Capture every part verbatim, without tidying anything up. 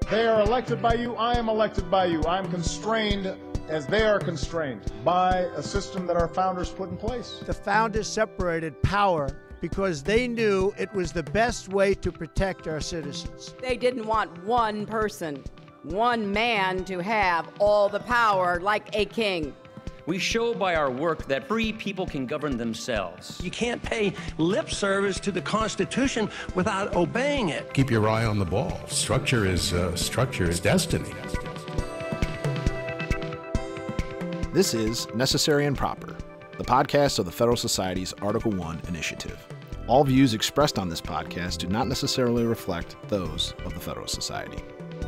they are elected by you, I am elected by you. I am constrained as they are constrained by a system that our founders put in place. The founders separated power because they knew it was the best way to protect our citizens. They didn't want one person, one man to have all the power like a king. We show by our work that free people can govern themselves. You can't pay lip service to the Constitution without obeying it. Keep your eye on the ball. Structure is uh, structure is destiny. This is Necessary and Proper, the podcast of the Federalist Society's Article one initiative. All views expressed on this podcast do not necessarily reflect those of the Federalist Society.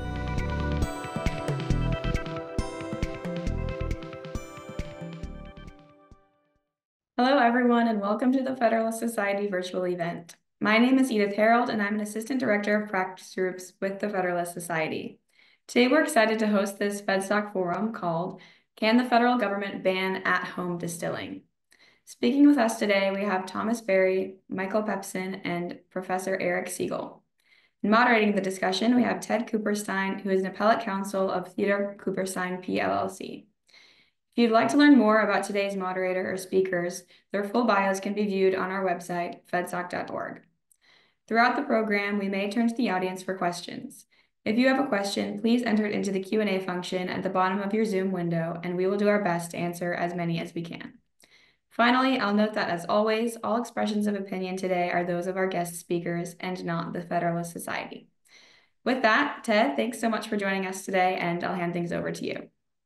Hello, everyone, and welcome to the Federalist Society virtual event. My name is Edith Harold, and I'm an Assistant Director of Practice Groups with the Federalist Society. Today, we're excited to host this FedSoc forum called Can the Federal Government Ban At-Home Distilling? Speaking with us today, we have Thomas Berry, Michael Pepson, and Professor Eric Siegel. Moderating the discussion, we have Ted Cooperstein, who is an appellate counsel of Theodore Cooperstein P L L C. If you'd like to learn more about today's moderator or speakers, their full bios can be viewed on our website, fedsoc dot org. Throughout the program, we may turn to the audience for questions. If you have a question, please enter it into the Q and A function at the bottom of your Zoom window, and we will do our best to answer as many as we can. Finally, I'll note that, as always, all expressions of opinion today are those of our guest speakers and not the Federalist Society. With that, Ted, thanks so much for joining us today, and I'll hand things over to you.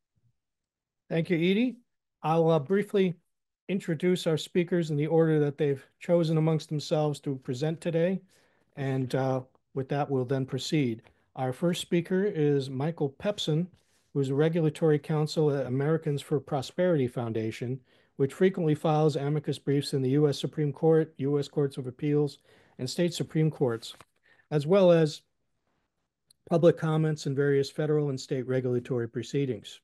Thank you, Edie. I'll uh, briefly introduce our speakers in the order that they've chosen amongst themselves to present today. And uh, with that, we'll then proceed. Our first speaker is Michael Pepson, who is a regulatory counsel at Americans for Prosperity Foundation, which frequently files amicus briefs in the U S Supreme Court, U S Courts of Appeals, and state Supreme Courts, as well as public comments in various federal and state regulatory proceedings.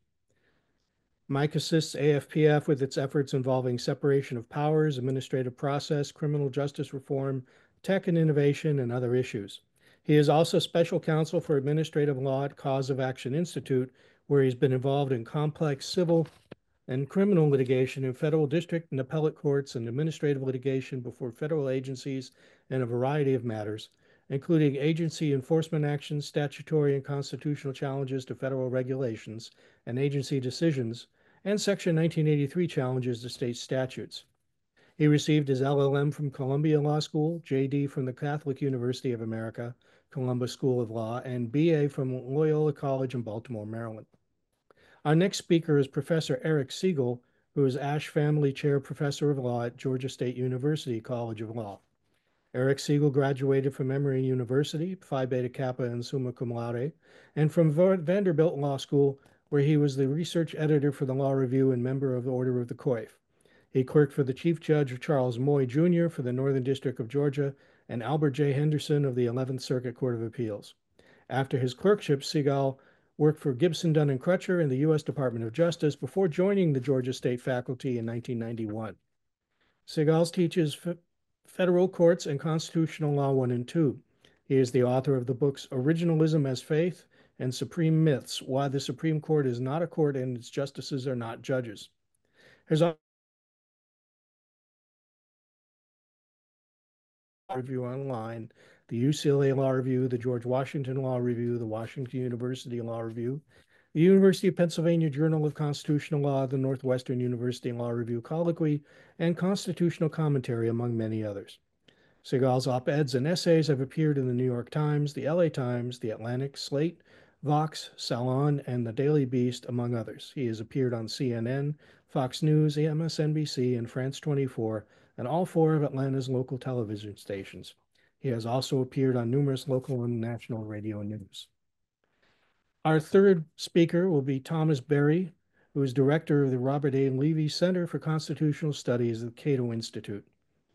Mike assists A F P F with its efforts involving separation of powers, administrative process, criminal justice reform, tech and innovation, and other issues. He is also special counsel for administrative law at Cause of Action Institute, where he's been involved in complex civil and criminal litigation in federal district and appellate courts and administrative litigation before federal agencies in a variety of matters, including agency enforcement actions, statutory and constitutional challenges to federal regulations and agency decisions, and Section nineteen eighty-three challenges to state statutes. He received his L L M from Columbia Law School, J D from the Catholic University of America, Columbus School of Law, and B A from Loyola College in Baltimore, Maryland. Our next speaker is Professor Eric Siegel, who is Ashe Family Chair Professor of Law at Georgia State University College of Law. Eric Siegel graduated from Emory University, Phi Beta Kappa and Summa Cum Laude, and from Vanderbilt Law School, where he was the research editor for the Law Review and member of the Order of the Coif. He clerked for the Chief Judge Charles Moy Junior for the Northern District of Georgia and Albert J. Henderson of the eleventh Circuit Court of Appeals. After his clerkship, Siegel worked for Gibson, Dunn and Crutcher in the U S Department of Justice before joining the Georgia State faculty in nineteen ninety-one. Siegel teaches Federal Courts and Constitutional Law one and two. He is the author of the books Originalism as Faith and Supreme Myths, Why the Supreme Court is Not a Court and Its Justices Are Not Judges. His review online, the U C L A Law Review, the George Washington Law Review, the Washington University Law Review, the University of Pennsylvania Journal of Constitutional Law, the Northwestern University Law Review Colloquy, and Constitutional Commentary, among many others. Siegel's op-eds and essays have appeared in the New York Times, the L A Times, the Atlantic, Slate, Vox, Salon, and the Daily Beast, among others. He has appeared on C N N, Fox News, M S N B C, and France twenty-four, and all four of Atlanta's local television stations. He has also appeared on numerous local and national radio news. Our third speaker will be Thomas Berry, who is director of the Robert A. Levy Center for Constitutional Studies at the Cato Institute.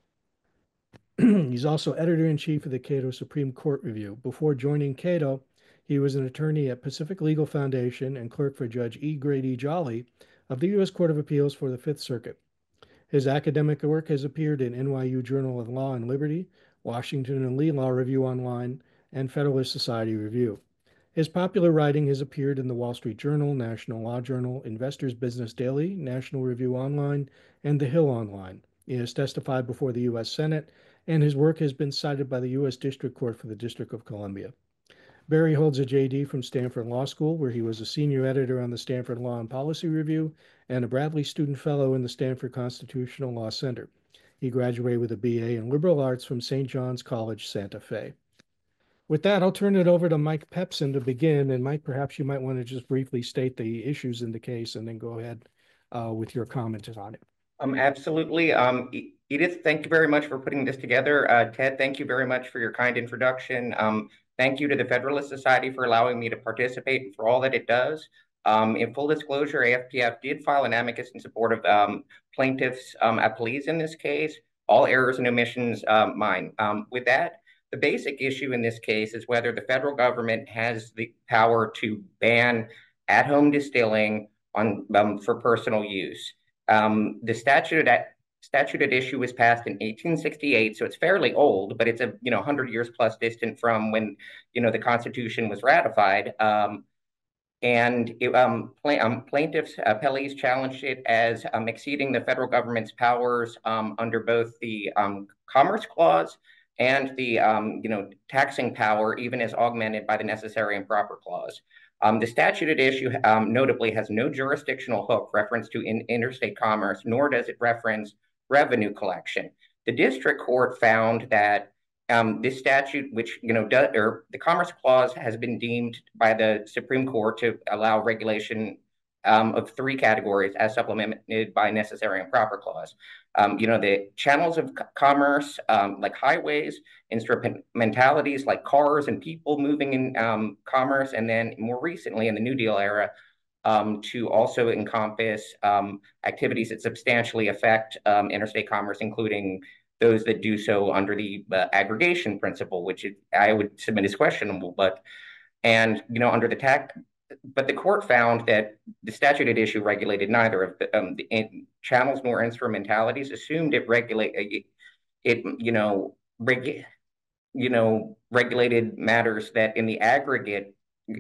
He's also editor-in-chief of the Cato Supreme Court Review. Before joining Cato, he was an attorney at Pacific Legal Foundation and clerk for Judge E. Grady Jolly of the U S Court of Appeals for the Fifth Circuit. His academic work has appeared in N Y U Journal of Law and Liberty, Washington and Lee Law Review Online, and Federalist Society Review. His popular writing has appeared in the Wall Street Journal, National Law Journal, Investors Business Daily, National Review Online, and The Hill Online. He has testified before the U S Senate, and his work has been cited by the U S District Court for the District of Columbia. Barry holds a J D from Stanford Law School, where he was a senior editor on the Stanford Law and Policy Review and a Bradley Student Fellow in the Stanford Constitutional Law Center. He graduated with a B A in Liberal Arts from Saint John's College, Santa Fe. With that, I'll turn it over to Mike Pepsin to begin. And Mike, perhaps you might want to just briefly state the issues in the case and then go ahead uh, with your comments on it. Um, absolutely. Um, Edith, thank you very much for putting this together. Uh, Ted, thank you very much for your kind introduction. Um, thank you to the Federalist Society for allowing me to participate and for all that it does. Um, in full disclosure, A F P F did file an amicus in support of um, plaintiffs' um, appellees in this case. All errors and omissions um, mine. Um, with that, the basic issue in this case is whether the federal government has the power to ban at-home distilling on um, for personal use. Um, the statute at statute at issue was passed in eighteen sixty-eight, so it's fairly old, but it's a you know one hundred years plus distant from when you know the Constitution was ratified. Um, and it, um, pla um, plaintiffs, appellees challenged it as um, exceeding the federal government's powers um, under both the um, Commerce Clause and the um, you know taxing power, even as augmented by the Necessary and Proper Clause. Um, the statute at issue um, notably has no jurisdictional hook reference to in interstate commerce, nor does it reference revenue collection. The district court found that um, this statute, which you know, does, or the Commerce Clause, has been deemed by the Supreme Court to allow regulation um, of three categories, as supplemented by Necessary and Proper Clause. Um, you know, the channels of commerce, um, like highways, instrumentalities like cars and people moving in um, commerce, and then more recently in the New Deal era, um, to also encompass um, activities that substantially affect um, interstate commerce, including those that do so under the uh, aggregation principle, which it, I would submit is questionable, but, and, you know, under the tax, but the court found that the statute at issue regulated neither of the, um, the in, channels nor instrumentalities, assumed it regulate it, it you know, regu you know, regulated matters that in the aggregate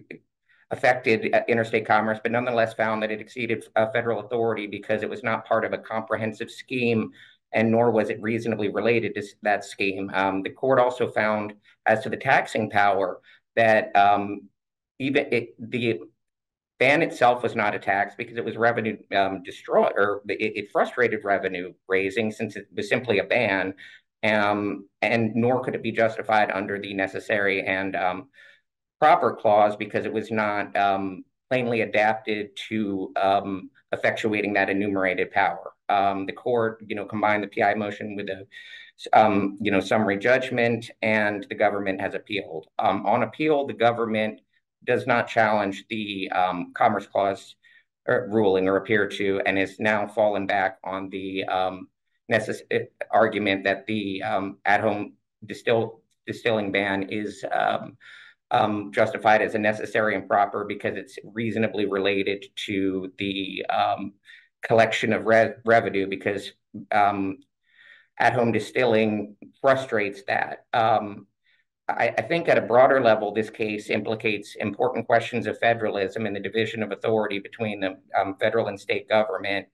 affected uh, interstate commerce, but nonetheless found that it exceeded uh, federal authority because it was not part of a comprehensive scheme, and nor was it reasonably related to that scheme. Um, the court also found, as to the taxing power, that um, even it, the ban itself was not a tax because it was revenue um, destroy, or it, it frustrated revenue raising since it was simply a ban, um, and nor could it be justified under the Necessary and um, Proper Clause because it was not um, plainly adapted to um, effectuating that enumerated power. Um, the court, you know, combined the P I motion with a, um, you know, summary judgment, and the government has appealed. Um, on appeal, the government does not challenge the um, Commerce Clause or ruling or appear to, and is now fallen back on the um, necess- argument that the um, at-home distill distilling ban is um, um, justified as a necessary and proper because it's reasonably related to the um, collection of re revenue because um, at-home distilling frustrates that. Um, I, I think at a broader level, this case implicates important questions of federalism and the division of authority between the um, federal and state government,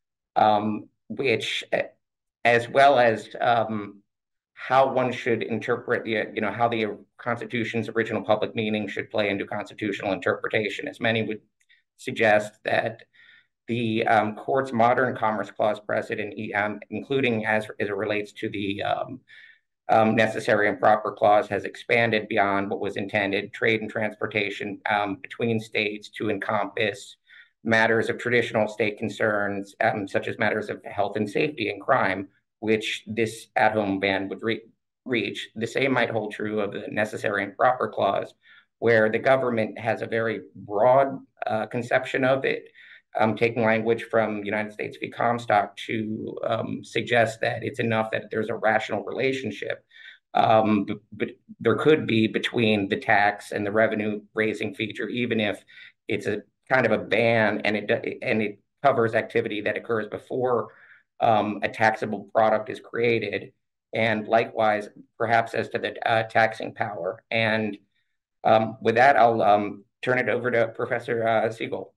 um, which, as well as um, how one should interpret the, you know, how the Constitution's original public meaning should play into constitutional interpretation, as many would suggest that the um, court's modern Commerce Clause precedent, um, including as, as it relates to the um, um, Necessary and Proper Clause, has expanded beyond what was intended, trade and transportation um, between states, to encompass matters of traditional state concerns, um, such as matters of health and safety and crime, which this at-home ban would re reach. The same might hold true of the Necessary and Proper Clause, where the government has a very broad uh, conception of it, Um, taking language from United States v. Comstock to um, suggest that it's enough that there's a rational relationship, um, but, but there could be between the tax and the revenue raising feature, even if it's a kind of a ban and it and it covers activity that occurs before um, a taxable product is created, and likewise, perhaps as to the uh, taxing power. And Um, with that, I'll um, turn it over to Professor uh, Siegel.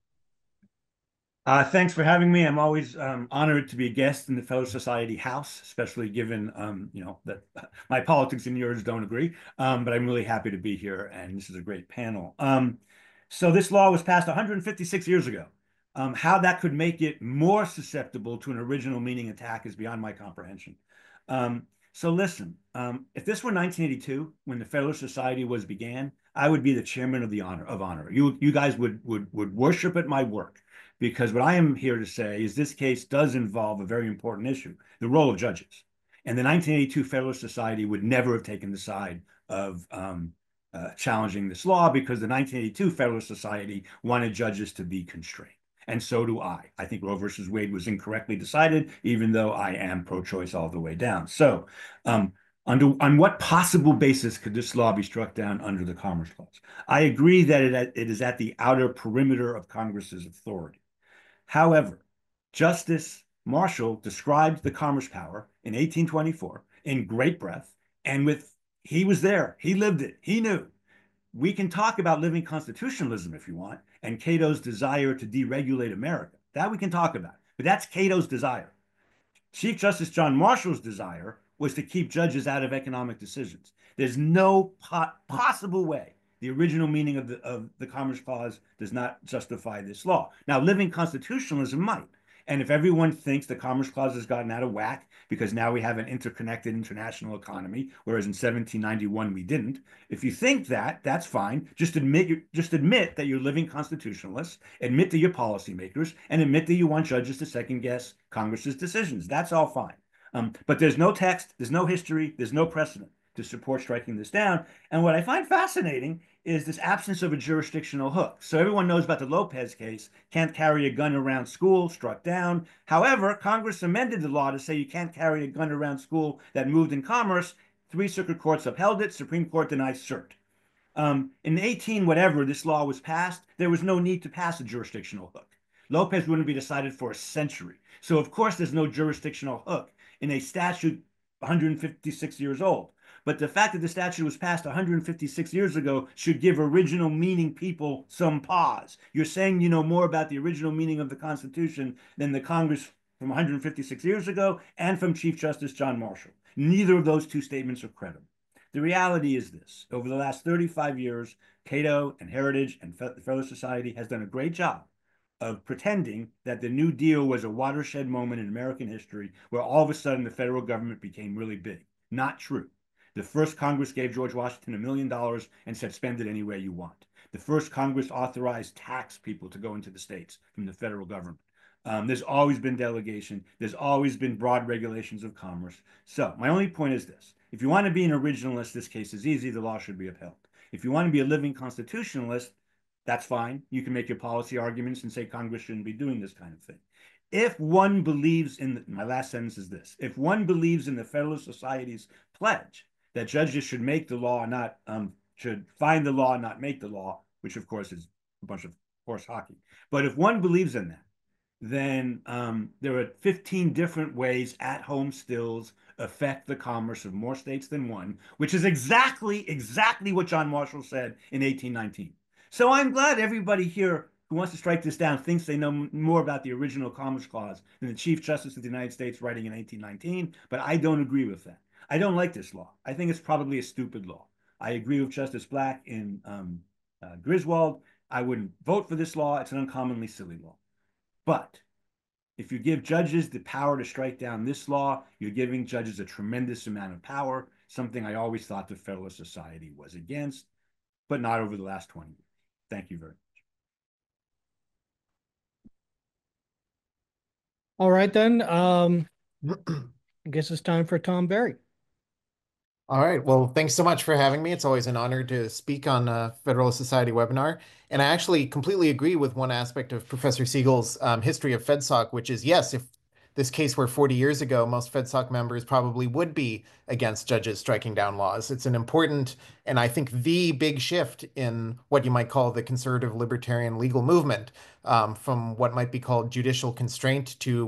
Uh, thanks for having me. I'm always um, honored to be a guest in the Fellow Society House, especially given, um, you know, that my politics and yours don't agree. Um, but I'm really happy to be here, and this is a great panel. Um, so this law was passed one hundred fifty-six years ago. Um, how that could make it more susceptible to an original meaning attack is beyond my comprehension. Um, so listen, um, if this were nineteen eighty-two, when the Federalist Society was began, I would be the chairman of the honor of honor. You you guys would would would worship at my work. Because what I am here to say is this case does involve a very important issue, the role of judges. And the nineteen eighty-two Federalist Society would never have taken the side of um, uh, challenging this law because the nineteen eighty-two Federalist Society wanted judges to be constrained. And so do I. I think Roe versus Wade was incorrectly decided, even though I am pro-choice all the way down. So um, under, on what possible basis could this law be struck down under the Commerce Clause? I agree that it, it is at the outer perimeter of Congress's authority. However, Justice Marshall described the commerce power in eighteen twenty-four in great breadth, and with he was there, he lived it, he knew. We can talk about living constitutionalism if you want, and Cato's desire to deregulate America. That we can talk about, but that's Cato's desire. Chief Justice John Marshall's desire was to keep judges out of economic decisions. There's no po possible way the original meaning of the, of the Commerce Clause does not justify this law. Now, living constitutionalism might. And if everyone thinks the Commerce Clause has gotten out of whack because now we have an interconnected international economy, whereas in seventeen ninety-one we didn't, if you think that, that's fine. Just admit, just admit that you're living constitutionalists, admit that you're policymakers, and admit that you want judges to second guess Congress's decisions. That's all fine. Um, but there's no text, there's no history, there's no precedent to support striking this down. And what I find fascinating is this absence of a jurisdictional hook. So everyone knows about the Lopez case, can't carry a gun around school, struck down. However, Congress amended the law to say you can't carry a gun around school that moved in commerce. Three circuit courts upheld it, Supreme Court denied cert. Um, in eighteen whatever this law was passed, there was no need to pass a jurisdictional hook. Lopez wouldn't be decided for a century. So of course there's no jurisdictional hook in a statute one hundred fifty-six years old. But the fact that the statute was passed one hundred fifty-six years ago should give original meaning people some pause. You're saying you know more about the original meaning of the Constitution than the Congress from one hundred fifty-six years ago and from Chief Justice John Marshall. Neither of those two statements are credible. The reality is this. Over the last thirty-five years, Cato and Heritage and the Federalist Society has done a great job of pretending that the New Deal was a watershed moment in American history where all of a sudden the federal government became really big. Not true. The first Congress gave George Washington a million dollars and said, spend it any way you want. The first Congress authorized tax people to go into the states from the federal government. Um, there's always been delegation. There's always been broad regulations of commerce. So my only point is this. If you want to be an originalist, this case is easy. The law should be upheld. If you want to be a living constitutionalist, that's fine. You can make your policy arguments and say Congress shouldn't be doing this kind of thing. If one believes in, the, my last sentence is this, if one believes in the Federalist Society's pledge that judges should make the law, not um, should find the law, not make the law, which of course is a bunch of horse hockey. But if one believes in that, then um, there are fifteen different ways at-home stills affect the commerce of more states than one, which is exactly, exactly what John Marshall said in eighteen nineteen. So I'm glad everybody here who wants to strike this down thinks they know more about the original Commerce Clause than the Chief Justice of the United States writing in eighteen nineteen, but I don't agree with that. I don't like this law. I think it's probably a stupid law. I agree with Justice Black in um, uh, Griswold. I wouldn't vote for this law. It's an uncommonly silly law. But if you give judges the power to strike down this law, you're giving judges a tremendous amount of power, something I always thought the Federalist Society was against, but not over the last twenty years. Thank you very much. All right, then. Um, I guess it's time for Tom Berry. All right. Well, thanks so much for having me. It's always an honor to speak on a Federalist Society webinar. And I actually completely agree with one aspect of Professor Siegel's um, history of FedSoc, which is, yes, if this case were forty years ago, most FedSoc members probably would be against judges striking down laws. It's an important, and I think the big shift in what you might call the conservative libertarian legal movement, um, from what might be called judicial constraint to what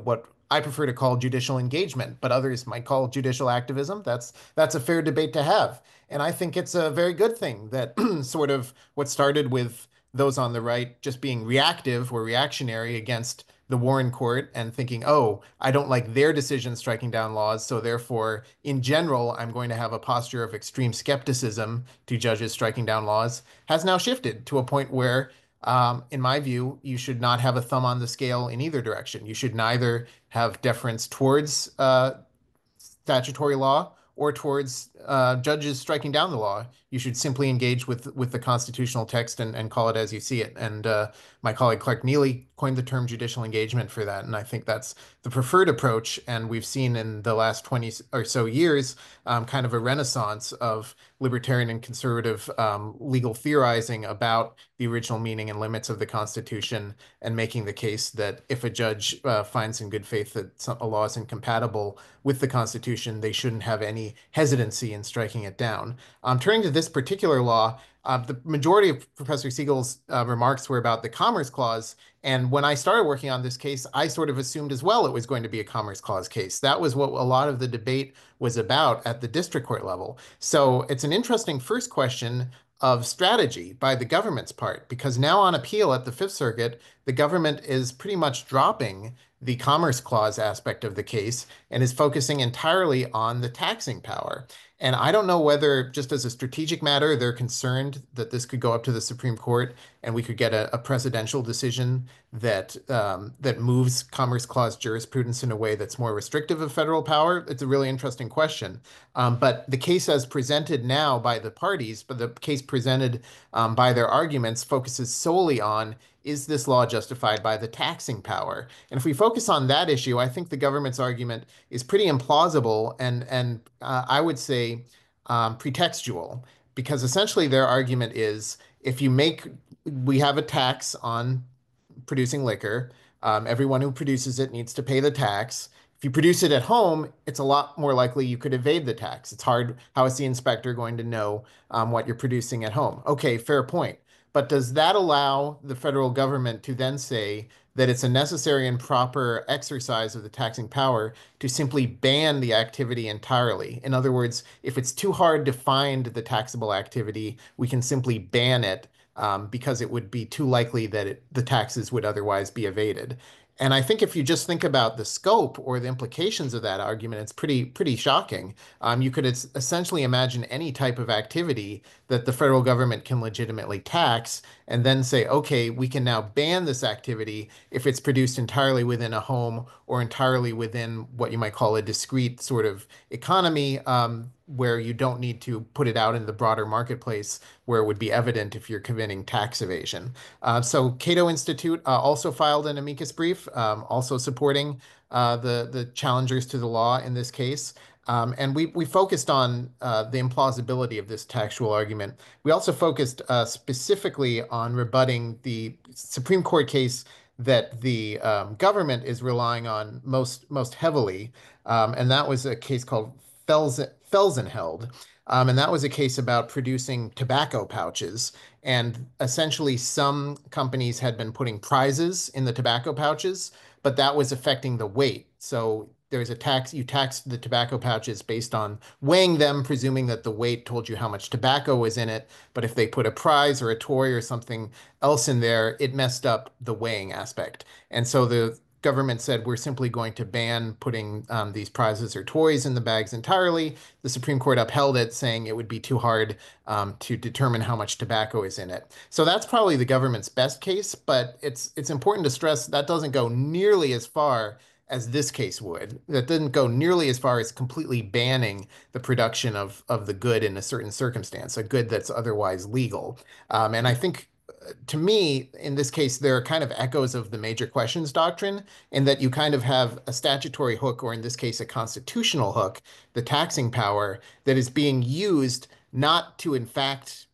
I prefer to call judicial engagement, but others might call judicial activism. That's that's a fair debate to have. And I think it's a very good thing that sort of what started with those on the right just being reactive or reactionary against the Warren Court and thinking, oh, I don't like their decision striking down laws, so therefore, in general, I'm going to have a posture of extreme skepticism to judges striking down laws, has now shifted to a point where, um, in my view, you should not have a thumb on the scale in either direction. You should neither have deference towards uh, statutory law or towards uh, judges striking down the law. You should simply engage with with the constitutional text and, and call it as you see it. And uh, my colleague Clark Neily coined the term judicial engagement for that. And I think that's the preferred approach. And we've seen in the last twenty or so years um, kind of a renaissance of libertarian and conservative um, legal theorizing about the original meaning and limits of the Constitution, and making the case that if a judge uh, finds in good faith that some, a law is incompatible with the Constitution, they shouldn't have any hesitancy in striking it down. Um, turning to this particular law, uh, the majority of Professor Siegel's uh, remarks were about the Commerce Clause. And when I started working on this case, I sort of assumed as well it was going to be a Commerce Clause case. That was what a lot of the debate was about at the district court level. So it's an interesting first question of strategy by the government's part, because now on appeal at the Fifth Circuit, the government is pretty much dropping the Commerce Clause aspect of the case and is focusing entirely on the taxing power. And I don't know whether, just as a strategic matter, they're concerned that this could go up to the Supreme Court and we could get a, a presidential decision that um, that moves Commerce Clause jurisprudence in a way that's more restrictive of federal power. It's a really interesting question. Um, but the case as presented now by the parties, but the case presented um, by their arguments focuses solely on, is this law justified by the taxing power? And if we focus on that issue, I think the government's argument is pretty implausible and, and uh, I would say um, pretextual, because essentially their argument is, if you make, we have a tax on producing liquor, um, everyone who produces it needs to pay the tax. If you produce it at home, it's a lot more likely you could evade the tax. It's hard. How is the inspector going to know um, what you're producing at home? Okay, fair point. But does that allow the federal government to then say that it's a necessary and proper exercise of the taxing power to simply ban the activity entirely? In other words, if it's too hard to find the taxable activity, we can simply ban it um, because it would be too likely that it, the taxes would otherwise be evaded. And I think if you just think about the scope or the implications of that argument, it's pretty pretty shocking. Um, you could essentially imagine any type of activity that the federal government can legitimately tax and then say, okay, we can now ban this activity if it's produced entirely within a home or entirely within what you might call a discrete sort of economy, um, where you don't need to put it out in the broader marketplace where it would be evident if you're committing tax evasion. Uh, so Cato Institute uh, also filed an amicus brief, um, also supporting uh, the, the challengers to the law in this case. Um, and we, we focused on uh, the implausibility of this textual argument. We also focused uh, specifically on rebutting the Supreme Court case that the um, government is relying on most, most heavily. Um, and that was a case called Felsen, Felsenheld. Um, and that was a case about producing tobacco pouches. And essentially, some companies had been putting prizes in the tobacco pouches, but that was affecting the weight. So there's a tax, you taxed the tobacco pouches based on weighing them, presuming that the weight told you how much tobacco was in it. But if they put a prize or a toy or something else in there, it messed up the weighing aspect. And so the government said, we're simply going to ban putting um, these prizes or toys in the bags entirely. The Supreme Court upheld it, saying it would be too hard um, to determine how much tobacco is in it. So that's probably the government's best case, but it's it's important to stress that doesn't go nearly as far as this case would. That didn't go nearly as far as completely banning the production of, of the good in a certain circumstance, a good that's otherwise legal. Um, and I think, to me, in this case, there are kind of echoes of the major questions doctrine, in that you kind of have a statutory hook, or in this case, a constitutional hook, the taxing power, that is being used not to, in fact,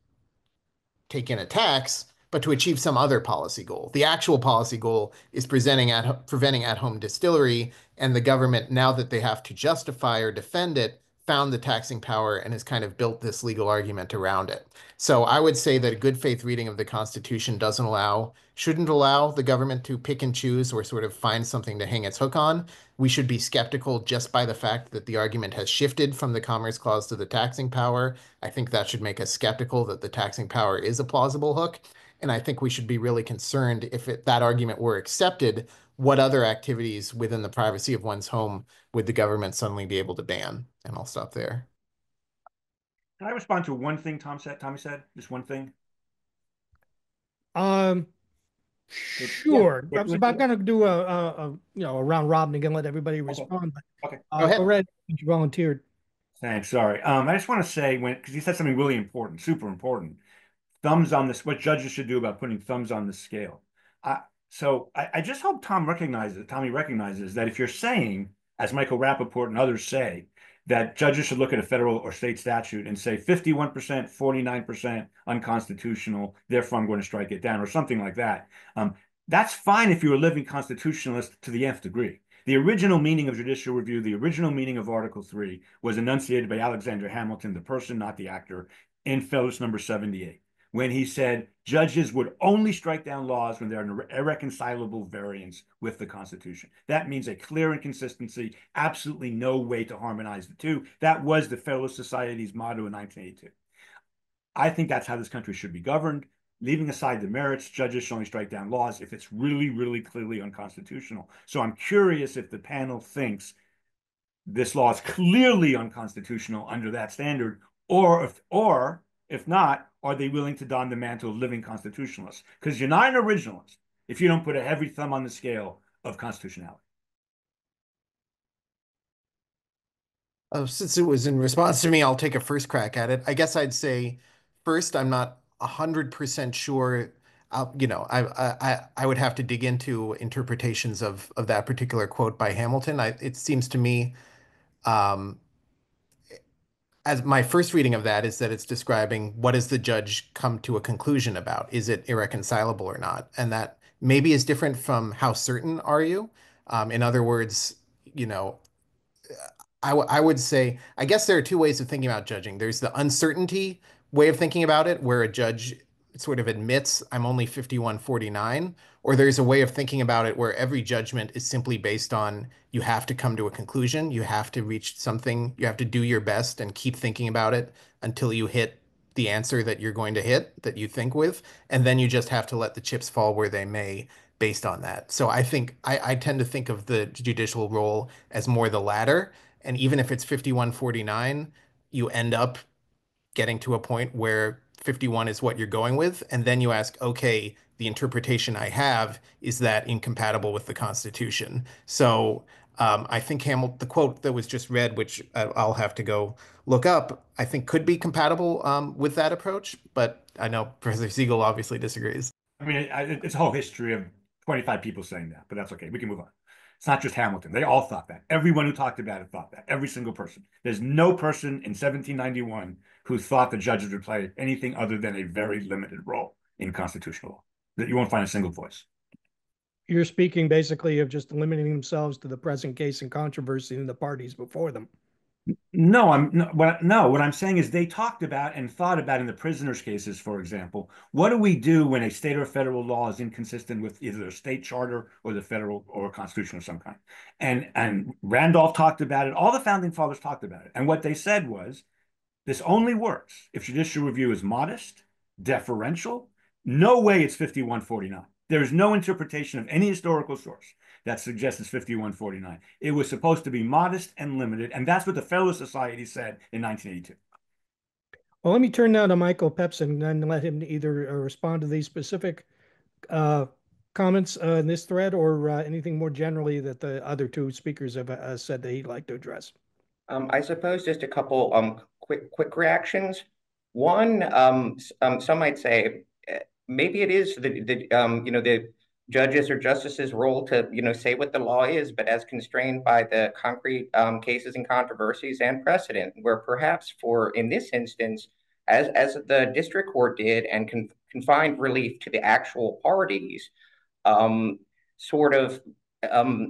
take in a tax, but to achieve some other policy goal. The actual policy goal is presenting at, preventing at-home distillery, and the government, now that they have to justify or defend it, found the taxing power and has kind of built this legal argument around it. So I would say that a good faith reading of the Constitution doesn't allow, shouldn't allow the government to pick and choose or sort of find something to hang its hook on. We should be skeptical just by the fact that the argument has shifted from the Commerce Clause to the taxing power. I think that should make us skeptical that the taxing power is a plausible hook. And I think we should be really concerned if it, that argument were accepted, what other activities within the privacy of one's home would the government suddenly be able to ban? And I'll stop there. Can I respond to one thing Tom said? Tommy said just one thing. Um, sure. Yeah. I was about going to do a, a, a you know a round robin again, let everybody respond. Okay. But, okay. Uh, go ahead. Already, you volunteered. Thanks. Sorry. Um, I just want to say when because you said something really important, super important. Thumbs on this. What judges should do about putting thumbs on the scale. I, so I, I just hope Tom recognizes. Tommy recognizes that if you're saying, as Michael Rappaport and others say, that judges should look at a federal or state statute and say fifty-one percent, forty-nine percent unconstitutional, therefore I'm going to strike it down, or something like that. Um, that's fine if you're a living constitutionalist to the nth degree. The original meaning of judicial review, the original meaning of Article three was enunciated by Alexander Hamilton, the person, not the actor, in Federalist number seventy-eight, when he said judges would only strike down laws when they're in irreconcilable variance with the Constitution. That means a clear inconsistency, absolutely no way to harmonize the two. That was the Federalist Society's motto in nineteen eighty-two. I think that's how this country should be governed. Leaving aside the merits, judges should only strike down laws if it's really, really clearly unconstitutional. So I'm curious if the panel thinks this law is clearly unconstitutional under that standard, or if, or if not, are they willing to don the mantle of living constitutionalists? Because you're not an originalist if you don't put a heavy thumb on the scale of constitutionality. Uh, since it was in response to me, I'll take a first crack at it. I guess I'd say, first, I'm not one hundred percent sure. I'll, you know, I, I I would have to dig into interpretations of of that particular quote by Hamilton. I, it seems to me, um, as my first reading of that is that it's describing what does the judge come to a conclusion about? Is it irreconcilable or not? And that maybe is different from how certain are you? Um, in other words, you know, I, I would say, I guess there are two ways of thinking about judging. There's the uncertainty way of thinking about it, where a judge sort of admits I'm only fifty-one forty-nine, or there's a way of thinking about it where every judgment is simply based on you have to come to a conclusion, you have to reach something, you have to do your best and keep thinking about it until you hit the answer that you're going to hit, that you think with, and then you just have to let the chips fall where they may based on that. So I think I, I tend to think of the judicial role as more the latter, and even if it's fifty-one forty-nine, you end up getting to a point where fifty-one is what you're going with, and then you ask, okay, the interpretation I have, is that incompatible with the Constitution? So um, I think Hamilton, the quote that was just read, which I'll have to go look up, I think could be compatible um, with that approach, but I know Professor Siegel obviously disagrees. I mean, it's a whole history of twenty-five people saying that, but that's okay. We can move on. It's not just Hamilton. They all thought that. Everyone who talked about it thought that. Every single person. There's no person in seventeen ninety-one who thought the judges would play anything other than a very limited role in constitutional law. That you won't find a single voice. You're speaking basically of just limiting themselves to the present case and controversy and the parties before them. No, I'm no what, no, what I'm saying is they talked about and thought about in the prisoners' cases, for example, what do we do when a state or federal law is inconsistent with either a state charter or the federal or a constitution of some kind? And, and Randolph talked about it. All the founding fathers talked about it. And what they said was, this only works if judicial review is modest, deferential. No way it's fifty-one forty-nine. There is no interpretation of any historical source that suggests it's fifty-one forty-nine. It was supposed to be modest and limited, and that's what the Federalist Society said in nineteen eighty-two. Well, let me turn now to Michael Pepsin and let him either uh, respond to these specific uh, comments uh, in this thread or uh, anything more generally that the other two speakers have uh, said that he'd like to address. Um, I suppose just a couple um, quick quick reactions. One, um, um, some might say maybe it is the, the um, you know, the judges or justices' role to, you know, say what the law is, but as constrained by the concrete um, cases and controversies and precedent, where perhaps for, in this instance, as, as the district court did and con confined relief to the actual parties, um, sort of um,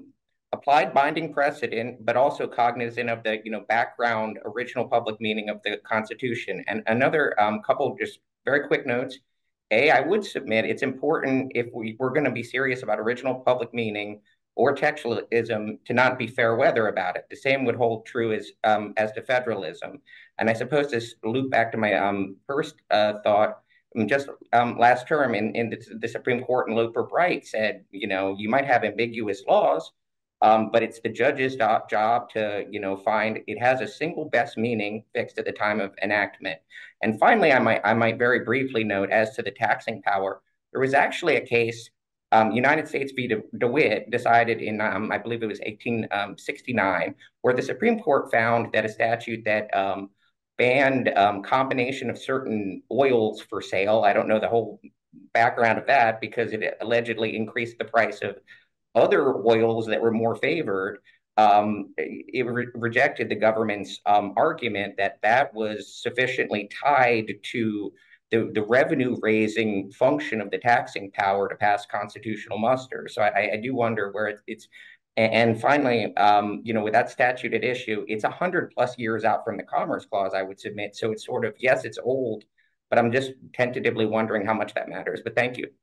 applied binding precedent, but also cognizant of the, you know, background original public meaning of the Constitution. And another um, couple just very quick notes. A, I would submit it's important if we, we're going to be serious about original public meaning or textualism to not be fair weather about it. The same would hold true as um, as to federalism. And I suppose this loop back to my um, first uh, thought. Just um, last term in, in the, the Supreme Court in Loper Bright said, you know, you might have ambiguous laws, um, but it's the judge's do job to, you know, find it has a single best meaning fixed at the time of enactment. And finally, I might I might very briefly note as to the taxing power, there was actually a case, um, United States v. De DeWitt, decided in, um, I believe it was eighteen sixty-nine, where the Supreme Court found that a statute that um, banned um, combination of certain oils for sale. I don't know the whole background of that because it allegedly increased the price of other oils that were more favored. Um, it re rejected the government's um, argument that that was sufficiently tied to the, the revenue raising function of the taxing power to pass constitutional muster. So I, I do wonder where it's, it's And finally, um, you know, with that statute at issue, it's a hundred plus years out from the Commerce Clause, I would submit. So it's sort of, yes, it's old, but I'm just tentatively wondering how much that matters. But thank you.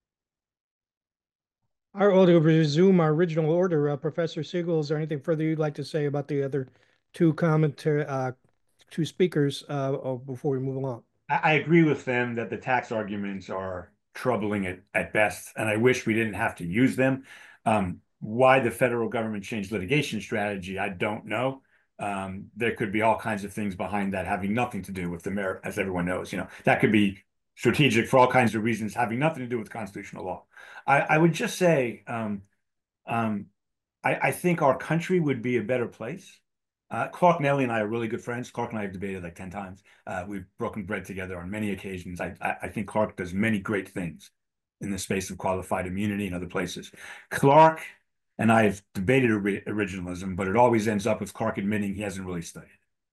All right, well, to resume our original order, uh, Professor Siegel, is there anything further you'd like to say about the other two commentary, uh, two speakers uh, before we move along? I, I agree with them that the tax arguments are troubling at, at best, and I wish we didn't have to use them. Um, Why the federal government changed litigation strategy, I don't know. Um, there could be all kinds of things behind that having nothing to do with the merit, as everyone knows. You know, that could be strategic for all kinds of reasons, having nothing to do with constitutional law. I, I would just say, um, um, I, I think our country would be a better place. Uh, Clark Nellie and I are really good friends. Clark and I have debated like ten times. Uh, we've broken bread together on many occasions. I, I, I think Clark does many great things in the space of qualified immunity and other places. Clark and I've debated originalism, but it always ends up with Clark admitting he hasn't really studied.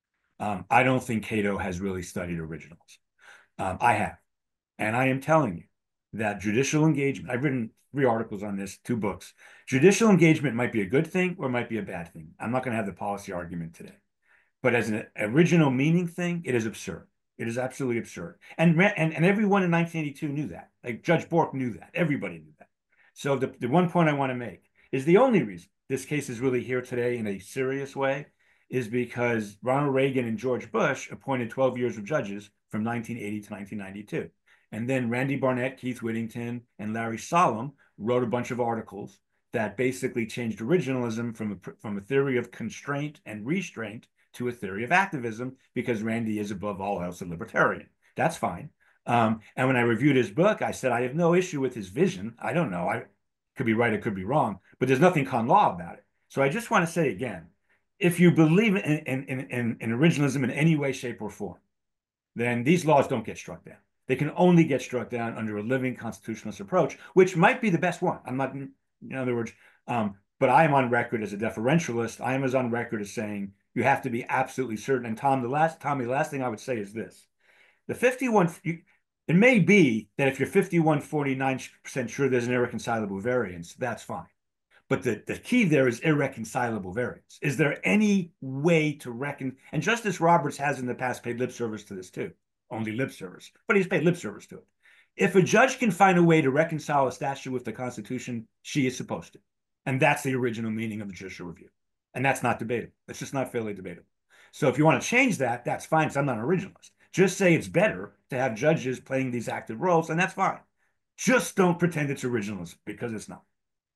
Um, I don't think Cato has really studied originalism. Um, I have. And I am telling you that judicial engagement, I've written three articles on this, two books. Judicial engagement might be a good thing or might be a bad thing. I'm not going to have the policy argument today. But as an original meaning thing, it is absurd. It is absolutely absurd. And, and, and everyone in nineteen eighty-two knew that. Like Judge Bork knew that. Everybody knew that. So the, the one point I want to make is the only reason this case is really here today in a serious way is because Ronald Reagan and George Bush appointed twelve years of judges from nineteen eighty to nineteen ninety-two. And then Randy Barnett, Keith Whittington, and Larry Solomon wrote a bunch of articles that basically changed originalism from a, from a theory of constraint and restraint to a theory of activism, because Randy is above all else a libertarian. That's fine. Um, and when I reviewed his book, I said, I have no issue with his vision. I don't know. I could be right, it could be wrong, but there's nothing con law about it. So I just want to say again, if you believe in, in, in, in originalism in any way, shape, or form, then these laws don't get struck down. They can only get struck down under a living constitutionalist approach, which might be the best one. I'm not, in other words, um, but I am on record as a deferentialist. I am as on record as saying you have to be absolutely certain. And Tom, the last, Tommy, the last thing I would say is this. The fifty-one, you, it may be that if you're fifty-one, forty-nine percent sure there's an irreconcilable variance, that's fine. But the, the key there is irreconcilable variance. Is there any way to reckon? And Justice Roberts has in the past paid lip service to this too. Only lip service, but he's paid lip service to it. If a judge can find a way to reconcile a statute with the Constitution, she is supposed to. And that's the original meaning of the judicial review. And that's not debatable. It's just not fairly debatable. So if you want to change that, that's fine, because I'm not an originalist. Just say it's better to have judges playing these active roles, and that's fine. Just don't pretend it's originalism, because it's not.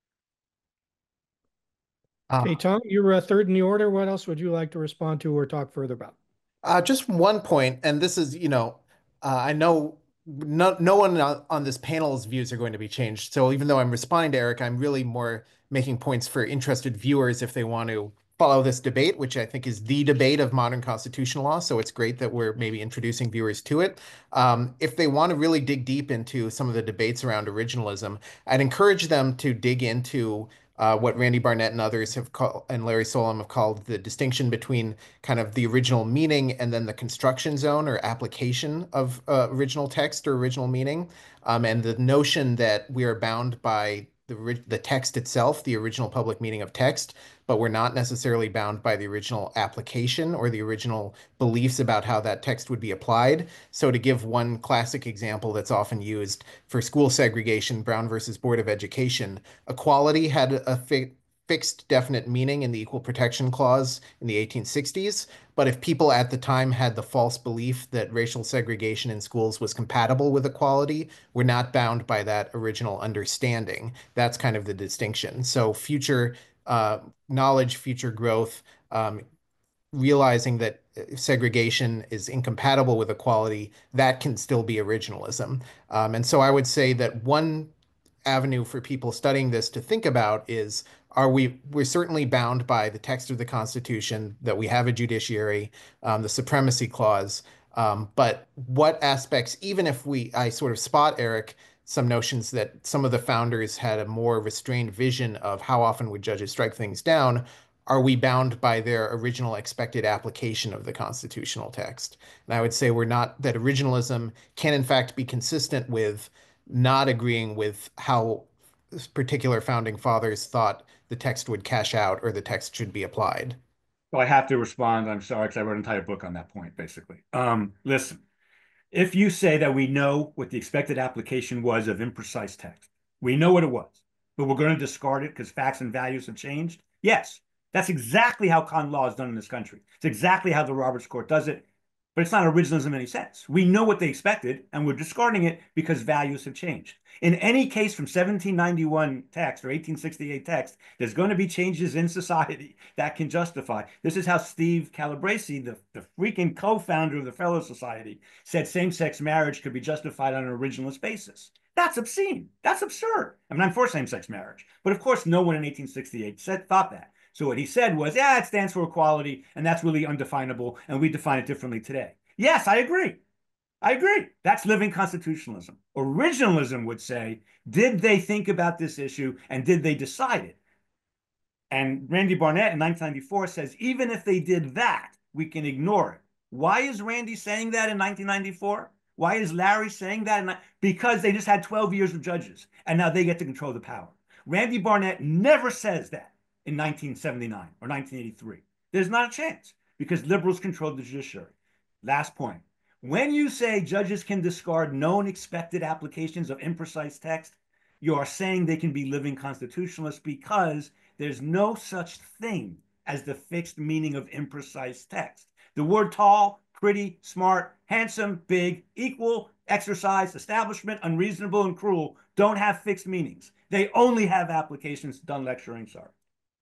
Okay, Tom, you're uh, third in the order. What else would you like to respond to or talk further about? Uh, just one point, and this is, you know, uh, I know no, no one on, on this panel's views are going to be changed. So even though I'm responding to Eric, I'm really more making points for interested viewers if they want to follow this debate, which I think is the debate of modern constitutional law. So it's great that we're maybe introducing viewers to it. Um, if they want to really dig deep into some of the debates around originalism, I'd encourage them to dig into Uh, what Randy Barnett and others have called, and Larry Solomon have called, the distinction between kind of the original meaning and then the construction zone or application of uh, original text or original meaning, um, and the notion that we are bound by the, the text itself, the original public meaning of text, but we're not necessarily bound by the original application or the original beliefs about how that text would be applied. So to give one classic example that's often used for school segregation, Brown versus Board of Education, equality had a fi fixed definite meaning in the Equal Protection Clause in the eighteen sixties. But if people at the time had the false belief that racial segregation in schools was compatible with equality, we're not bound by that original understanding. That's kind of the distinction. So future uh, knowledge, future growth, um, realizing that segregation is incompatible with equality, that can still be originalism. Um, and so I would say that one avenue for people studying this to think about is, are we, we're certainly bound by the text of the Constitution, that we have a judiciary, um, the Supremacy Clause, um, but what aspects, even if we, I sort of spot, Eric, some notions that some of the founders had a more restrained vision of how often would judges strike things down, are we bound by their original expected application of the constitutional text? And I would say we're not, that originalism can in fact be consistent with not agreeing with how particular founding fathers thought the text would cash out or the text should be applied. Well, I have to respond. I'm sorry, because I wrote an entire book on that point, basically. Um, listen, if you say that we know what the expected application was of imprecise text, we know what it was, but we're going to discard it because facts and values have changed, yes, that's exactly how con law is done in this country. It's exactly how the Roberts Court does it, but it's not originalism in any sense. We know what they expected, and we're discarding it because values have changed. In any case from seventeen ninety-one text or eighteen sixty-eight text, there's going to be changes in society that can justify. This is how Steve Calabresi, the, the freaking co-founder of the Fellow Society, said same-sex marriage could be justified on an originalist basis. That's obscene. That's absurd. I mean, I'm for same-sex marriage. But of course, no one in eighteen sixty-eight said, thought that. So what he said was, yeah, it stands for equality, and that's really undefinable, and we define it differently today. Yes, I agree. I agree. That's living constitutionalism. Originalism would say, did they think about this issue, and did they decide it? And Randy Barnett in nineteen ninety-four says, even if they did that, we can ignore it. Why is Randy saying that in nineteen ninety-four? Why is Larry saying that? In, because they just had twelve years of judges, and now they get to control the power. Randy Barnett never says that in nineteen seventy-nine or nineteen eighty-three. There's not a chance because liberals control the judiciary. Last point. When you say judges can discard known expected applications of imprecise text, you are saying they can be living constitutionalists because there's no such thing as the fixed meaning of imprecise text. The word tall, pretty, smart, handsome, big, equal, exercise, establishment, unreasonable, and cruel don't have fixed meanings. They only have applications. Done lecturing, sorry.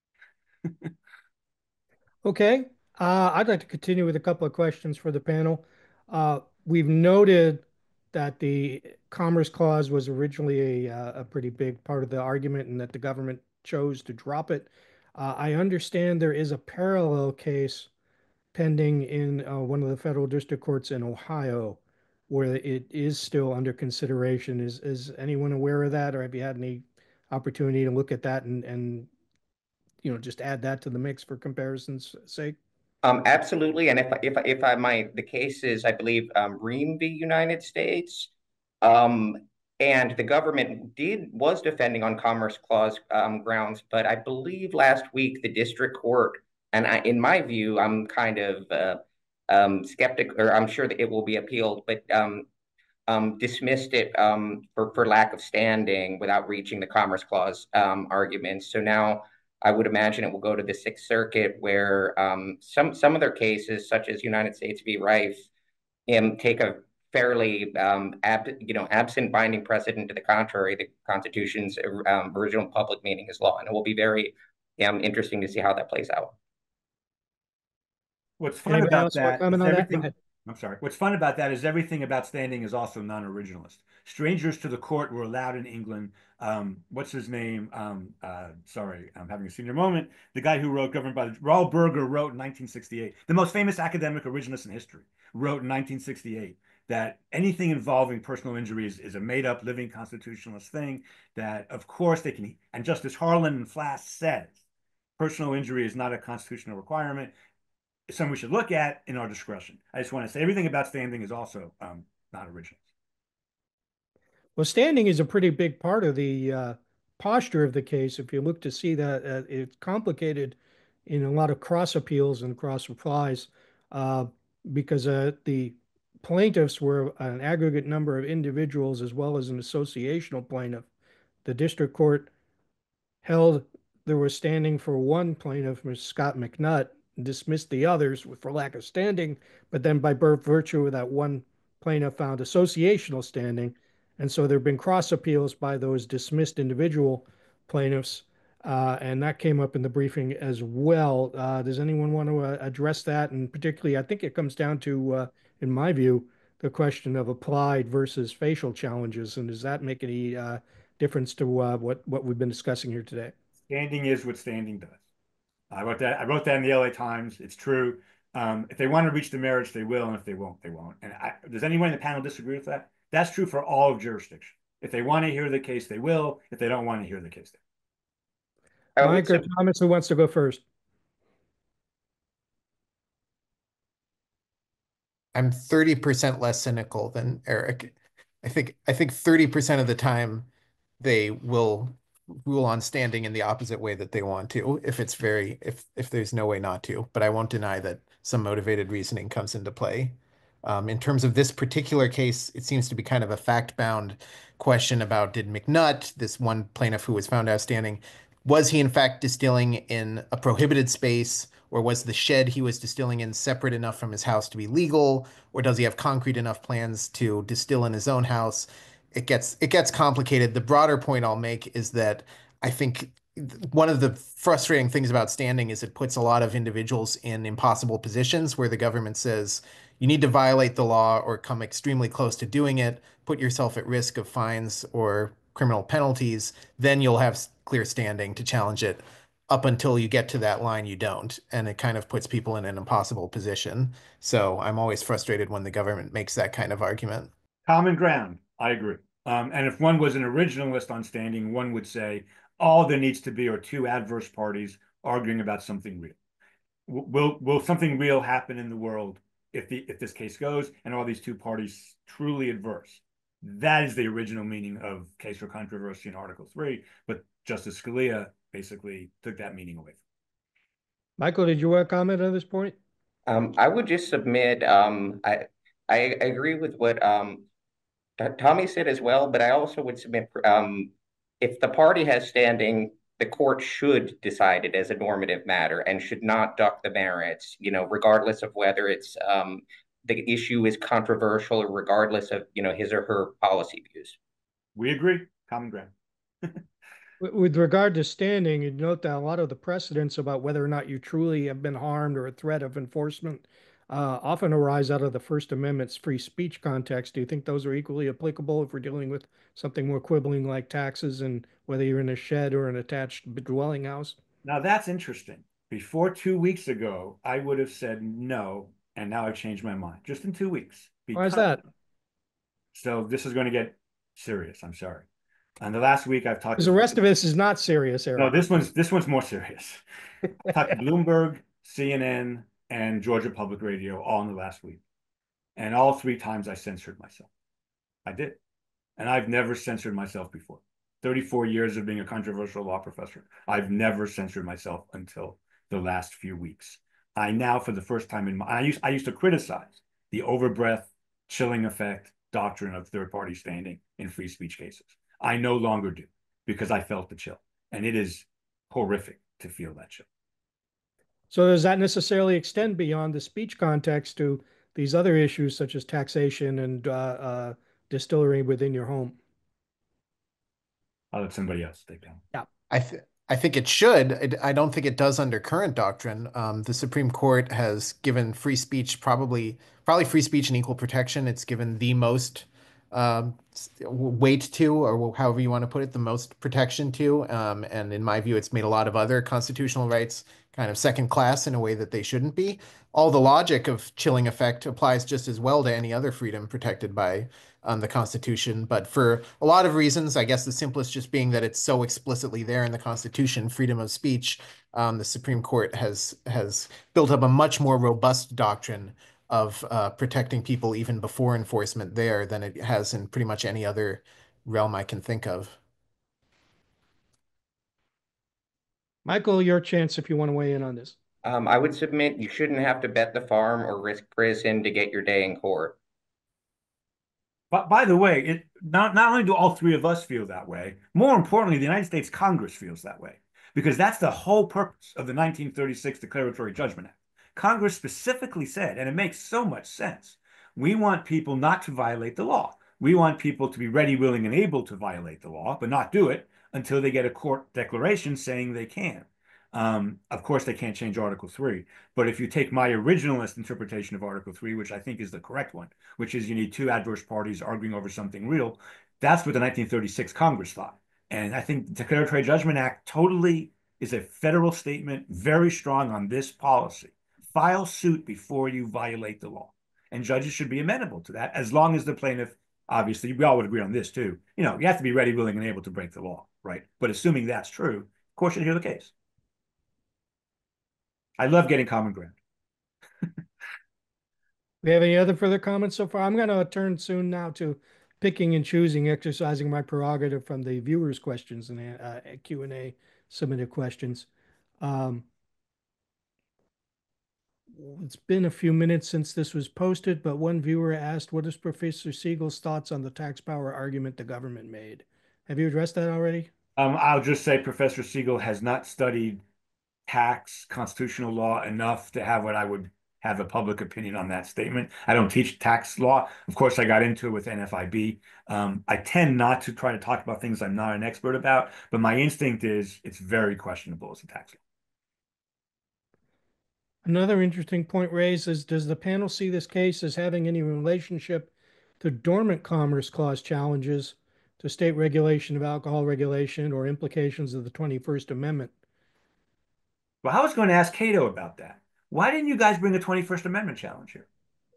Okay, uh, I'd like to continue with a couple of questions for the panel. Uh, we've noted that the Commerce Clause was originally a, uh, a pretty big part of the argument and that the government chose to drop it. Uh, I understand there is a parallel case pending in uh, one of the federal district courts in Ohio where it is still under consideration. Is, is anyone aware of that, or have you had any opportunity to look at that and, and you know, just add that to the mix for comparison's sake? Um, absolutely. And if, if, if I might, the case is, I believe, um, Ream v. United States. Um, and the government did, was defending on Commerce Clause um, grounds, but I believe last week the district court, and I, in my view, I'm kind of uh, um, skeptic, or I'm sure that it will be appealed, but um, um, dismissed it um, for, for lack of standing without reaching the Commerce Clause um, arguments. So now I would imagine it will go to the Sixth Circuit, where um, some some of their cases, such as United States v. Rife, um, take a fairly um, ab, you know absent binding precedent to the contrary. The Constitution's um, original public meaning is law, and it will be very um, interesting to see how that plays out. What's fun Anybody about else that? comment is on that? everything- Go ahead. I'm sorry. What's fun about that is everything about standing is also non-originalist. Strangers to the court were allowed in England. Um, what's his name? Um, uh, sorry, I'm having a senior moment. The guy who wrote Governed by the Raul Berger wrote in nineteen sixty-eight. The most famous academic originalist in history wrote in nineteen sixty-eight that anything involving personal injury is, is a made-up living constitutionalist thing. That of course they can. And Justice Harlan and Flass says personal injury is not a constitutional requirement. It's something we should look at in our discretion. I just want to say everything about standing is also um, not original. Well, standing is a pretty big part of the uh, posture of the case, if you look to see that uh, it's complicated in a lot of cross appeals and cross replies, uh, because uh, the plaintiffs were an aggregate number of individuals as well as an associational plaintiff. The district court held there was standing for one plaintiff, Mister Scott McNutt, and dismissed the others for lack of standing, but then by virtue of that one plaintiff found associational standing. And so there have been cross appeals by those dismissed individual plaintiffs, uh, and that came up in the briefing as well. Uh, does anyone want to uh, address that? And particularly, I think it comes down to, uh, in my view, the question of applied versus facial challenges. And does that make any uh, difference to uh, what, what we've been discussing here today? Standing is what standing does. I wrote that. I wrote that in the L A Times. It's true. Um, if they want to reach the merits, they will, and if they won't, they won't. And I, does anyone in the panel disagree with that? That's true for all of jurisdiction. If they want to hear the case, they will. If they don't want to hear the case, they will. Mike or Thomas, who wants to go first? I'm thirty percent less cynical than Eric. I think I think thirty percent of the time they will rule on standing in the opposite way that they want to, if it's very if if there's no way not to. But I won't deny that some motivated reasoning comes into play. Um, in terms of this particular case, it seems to be kind of a fact-bound question about, did McNutt, this one plaintiff who was found outstanding, was he in fact distilling in a prohibited space, or was the shed he was distilling in separate enough from his house to be legal, or does he have concrete enough plans to distill in his own house? It gets it gets complicated. The broader point I'll make is that I think one of the frustrating things about standing is it puts a lot of individuals in impossible positions where the government says you need to violate the law or come extremely close to doing it, put yourself at risk of fines or criminal penalties, then you'll have clear standing to challenge it. Up until you get to that line, you don't. And it kind of puts people in an impossible position. So I'm always frustrated when the government makes that kind of argument. Common ground. I agree. Um, and if one was an originalist on standing, one would say all there needs to be are two adverse parties arguing about something real. Will will something real happen in the world if the if this case goes and all these two parties truly adverse? That is the original meaning of case for controversy in Article three. But Justice Scalia basically took that meaning away. Michael, did you want to comment on this point? Um, I would just submit. Um, I I agree with what um. Tommy said as well, but I also would submit um, if the party has standing, the court should decide it as a normative matter and should not duck the merits, you know, regardless of whether it's um, the issue is controversial or regardless of, you know, his or her policy views. We agree. Common ground. With regard to standing, you note that a lot of the precedents about whether or not you truly have been harmed or a threat of enforcement Uh, often arise out of the First Amendment's free speech context. Do you think those are equally applicable if we're dealing with something more quibbling like taxes and whether you're in a shed or an attached dwelling house? Now that's interesting. Before two weeks ago, I would have said no, and now I've changed my mind. Just in two weeks. Why is that? So this is going to get serious. I'm sorry. And the last week I've talked. Because the rest of this is not serious, Eric. No, this one's this one's more serious. I talked to Bloomberg, C N N, and Georgia Public Radio all in the last week. And all three times I censored myself. I did. And I've never censored myself before. thirty-four years of being a controversial law professor. I've never censored myself until the last few weeks. I now, for the first time in my, I used, I used to criticize the overbreath, chilling effect doctrine of third-party standing in free speech cases. I no longer do because I felt the chill. And it is horrific to feel that chill. So does that necessarily extend beyond the speech context to these other issues such as taxation and uh, uh, distillery within your home? I'll let somebody else take that. Yeah, I th I think it should. I don't think it does under current doctrine. Um, the Supreme Court has given free speech probably probably free speech and equal protection. It's given the most um, weight to, or however you want to put it, the most protection to. Um, and in my view, it's made a lot of other constitutional rights kind of second class in a way that they shouldn't be. All the logic of chilling effect applies just as well to any other freedom protected by um, the Constitution. But for a lot of reasons, I guess the simplest just being that it's so explicitly there in the Constitution, freedom of speech, um, the Supreme Court has has built up a much more robust doctrine of uh, protecting people even before enforcement there than it has in pretty much any other realm I can think of. Michael, your chance if you want to weigh in on this. Um, I would submit you shouldn't have to bet the farm or risk prison to get your day in court. But by the way, it not, not only do all three of us feel that way, more importantly, the United States Congress feels that way, because that's the whole purpose of the nineteen thirty-six Declaratory Judgment Act. Congress specifically said, and it makes so much sense, we want people not to violate the law. We want people to be ready, willing, and able to violate the law, but not do it until they get a court declaration saying they can. Um, of course, they can't change Article three. But if you take my originalist interpretation of Article three, which I think is the correct one, which is you need two adverse parties arguing over something real, that's what the nineteen thirty-six Congress thought. And I think the Declaratory Judgment Act totally is a federal statement, very strong on this policy. File suit before you violate the law. And judges should be amenable to that, as long as the plaintiff, obviously, we all would agree on this too. You know, you have to be ready, willing, and able to break the law, right? But assuming that's true, court should hear the case. I love getting common ground. We have any other further comments so far? I'm going to turn soon now to picking and choosing, exercising my prerogative from the viewers' questions and uh, Q and A submitted questions. Um, it's been a few minutes since this was posted, but one viewer asked, what is Professor Siegel's thoughts on the tax power argument the government made? Have you addressed that already? Um, I'll just say Professor Siegel has not studied tax constitutional law enough to have what I would have a public opinion on that statement. I don't teach tax law. Of course, I got into it with N F I B. Um, I tend not to try to talk about things I'm not an expert about, but my instinct is it's very questionable as a tax law. Another interesting point raised is, does the panel see this case as having any relationship to dormant Commerce Clause challenges to state regulation of alcohol regulation or implications of the twenty-first Amendment? Well, I was going to ask Cato about that. Why didn't you guys bring a twenty-first Amendment challenge here?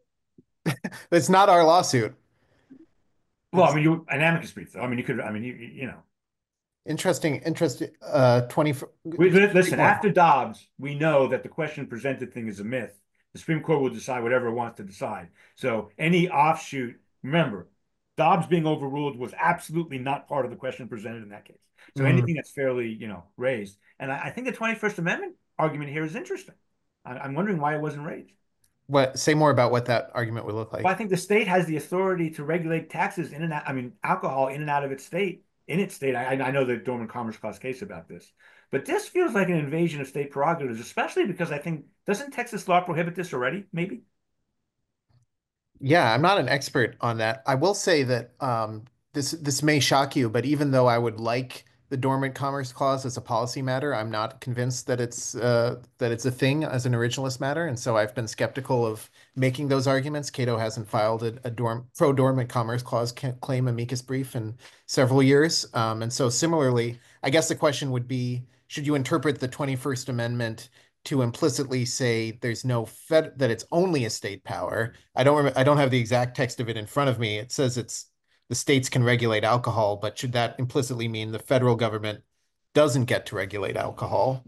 It's not our lawsuit. Well, I mean, you an amicus brief, though. I mean, you could, I mean, you, you know. Interesting, interesting. Uh, twenty. We, listen, after Dobbs, we know that the question presented thing is a myth. The Supreme Court will decide whatever it wants to decide. So any offshoot, remember, Dobbs being overruled was absolutely not part of the question presented in that case. So mm. anything that's fairly, you know, raised. And I, I think the twenty-first Amendment argument here is interesting. I, I'm wondering why it wasn't raised. What? Say more about what that argument would look like. Well, I think the state has the authority to regulate taxes in and out, I mean, alcohol in and out of its state. In its state, I, I know the Dormant Commerce Clause case about this, but this feels like an invasion of state prerogatives, especially because I think, doesn't Texas law prohibit this already, maybe? Yeah, I'm not an expert on that. I will say that um, this this may shock you, but even though I would like the Dormant Commerce Clause as a policy matter, I'm not convinced that it's uh, that it's a thing as an originalist matter, and so I've been skeptical of making those arguments. Cato hasn't filed a, a dorm, pro-Dormant Commerce Clause claim amicus brief in several years, um, and so similarly, I guess the question would be: should you interpret the twenty-first Amendment to implicitly say there's no fed that it's only a state power? I don't remember, I don't have the exact text of it in front of me. It says it's the states can regulate alcohol, but should that implicitly mean the federal government doesn't get to regulate alcohol?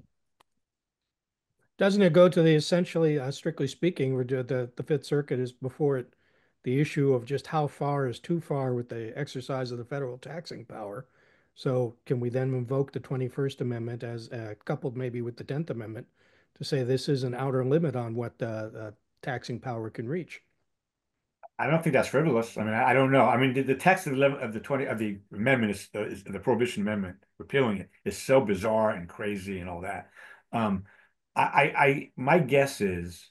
Doesn't it go to the essentially, uh, strictly speaking, the, the the Fifth Circuit is before it the issue of just how far is too far with the exercise of the federal taxing power? So can we then invoke the twenty-first Amendment as uh, coupled maybe with the tenth Amendment to say this is an outer limit on what the uh, taxing power can reach? I don't think that's frivolous. I mean, I, I don't know. I mean, the, the text of the of the twenty of the amendment is, uh, is the Prohibition Amendment repealing it is so bizarre and crazy and all that. Um, I, I, I my guess is,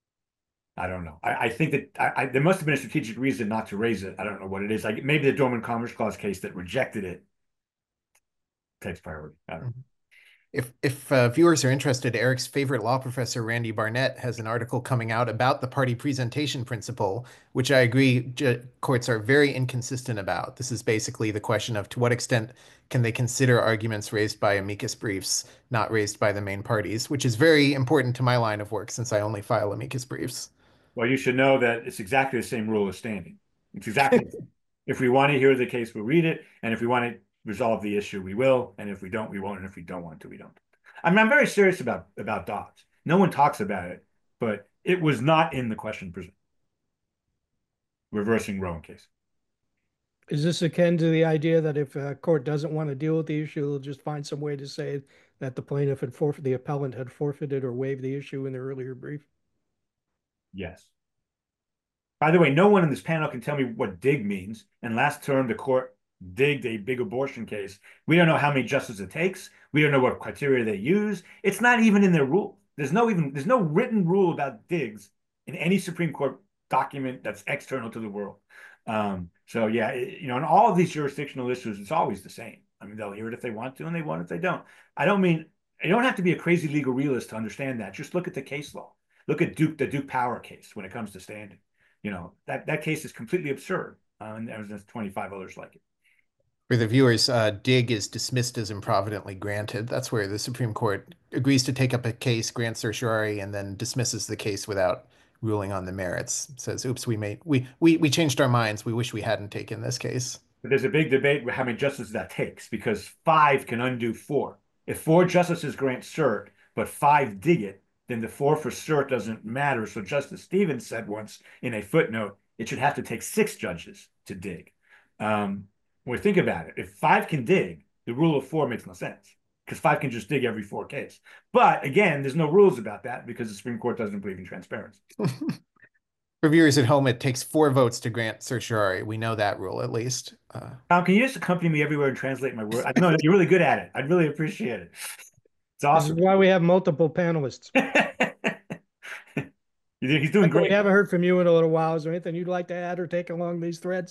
I don't know. I, I think that I, I, there must have been a strategic reason not to raise it. I don't know what it is. Like maybe the Dormant Commerce Clause case that rejected it takes priority. I don't know. If if uh, viewers are interested, Eric's favorite law professor, Randy Barnett, has an article coming out about the party presentation principle, which I agree courts are very inconsistent about. This is basically the question of to what extent can they consider arguments raised by amicus briefs, not raised by the main parties, which is very important to my line of work since I only file amicus briefs. Well, you should know that it's exactly the same rule as standing. It's exactly the same. If we want to hear the case, we'll read it. And if we want to resolve the issue, we will. And if we don't, we won't. And if we don't want to, we don't. I mean, I'm very serious about, about Dobbs. No one talks about it, but it was not in the question presented. Reversing Roe case. Is this akin to the idea that if a court doesn't want to deal with the issue, they'll just find some way to say that the plaintiff had forfeited, the appellant had forfeited or waived the issue in the earlier brief? Yes. By the way, no one in this panel can tell me what dig means. And last term, the court digged a big abortion case. We don't know how many justices it takes. We don't know what criteria they use. It's not even in their rule. There's no even there's no written rule about digs in any Supreme Court document that's external to the world. Um, so yeah, it, you know, in all of these jurisdictional issues, it's always the same. I mean, they'll hear it if they want to, and they won't if they don't. I don't mean you don't have to be a crazy legal realist to understand that. Just look at the case law. Look at Duke, the Duke Power case when it comes to standing. You know, that that case is completely absurd, uh, and there's twenty-five others like it. For the viewers, uh, dig is dismissed as improvidently granted. That's where the Supreme Court agrees to take up a case, grants certiorari, and then dismisses the case without ruling on the merits. Says, "Oops, we made we we we changed our minds. We wish we hadn't taken this case." But there's a big debate with how many justices that takes, because five can undo four. If four justices grant cert, but five dig it, then the four for cert doesn't matter. So Justice Stevens said once in a footnote, it should have to take six judges to dig. Um, Well, think about it. If five can dig, the rule of four makes no sense, because five can just dig every four case. But again, there's no rules about that because the Supreme Court doesn't believe in transparency. For viewers at home, it takes four votes to grant certiorari. We know that rule, at least. Uh, Tom, can you just accompany me everywhere and translate my word? I know you're really good at it. I'd really appreciate it. It's awesome. This is why we have multiple panelists. He's doing great. We haven't heard from you in a little while. Is there anything you'd like to add or take along these threads?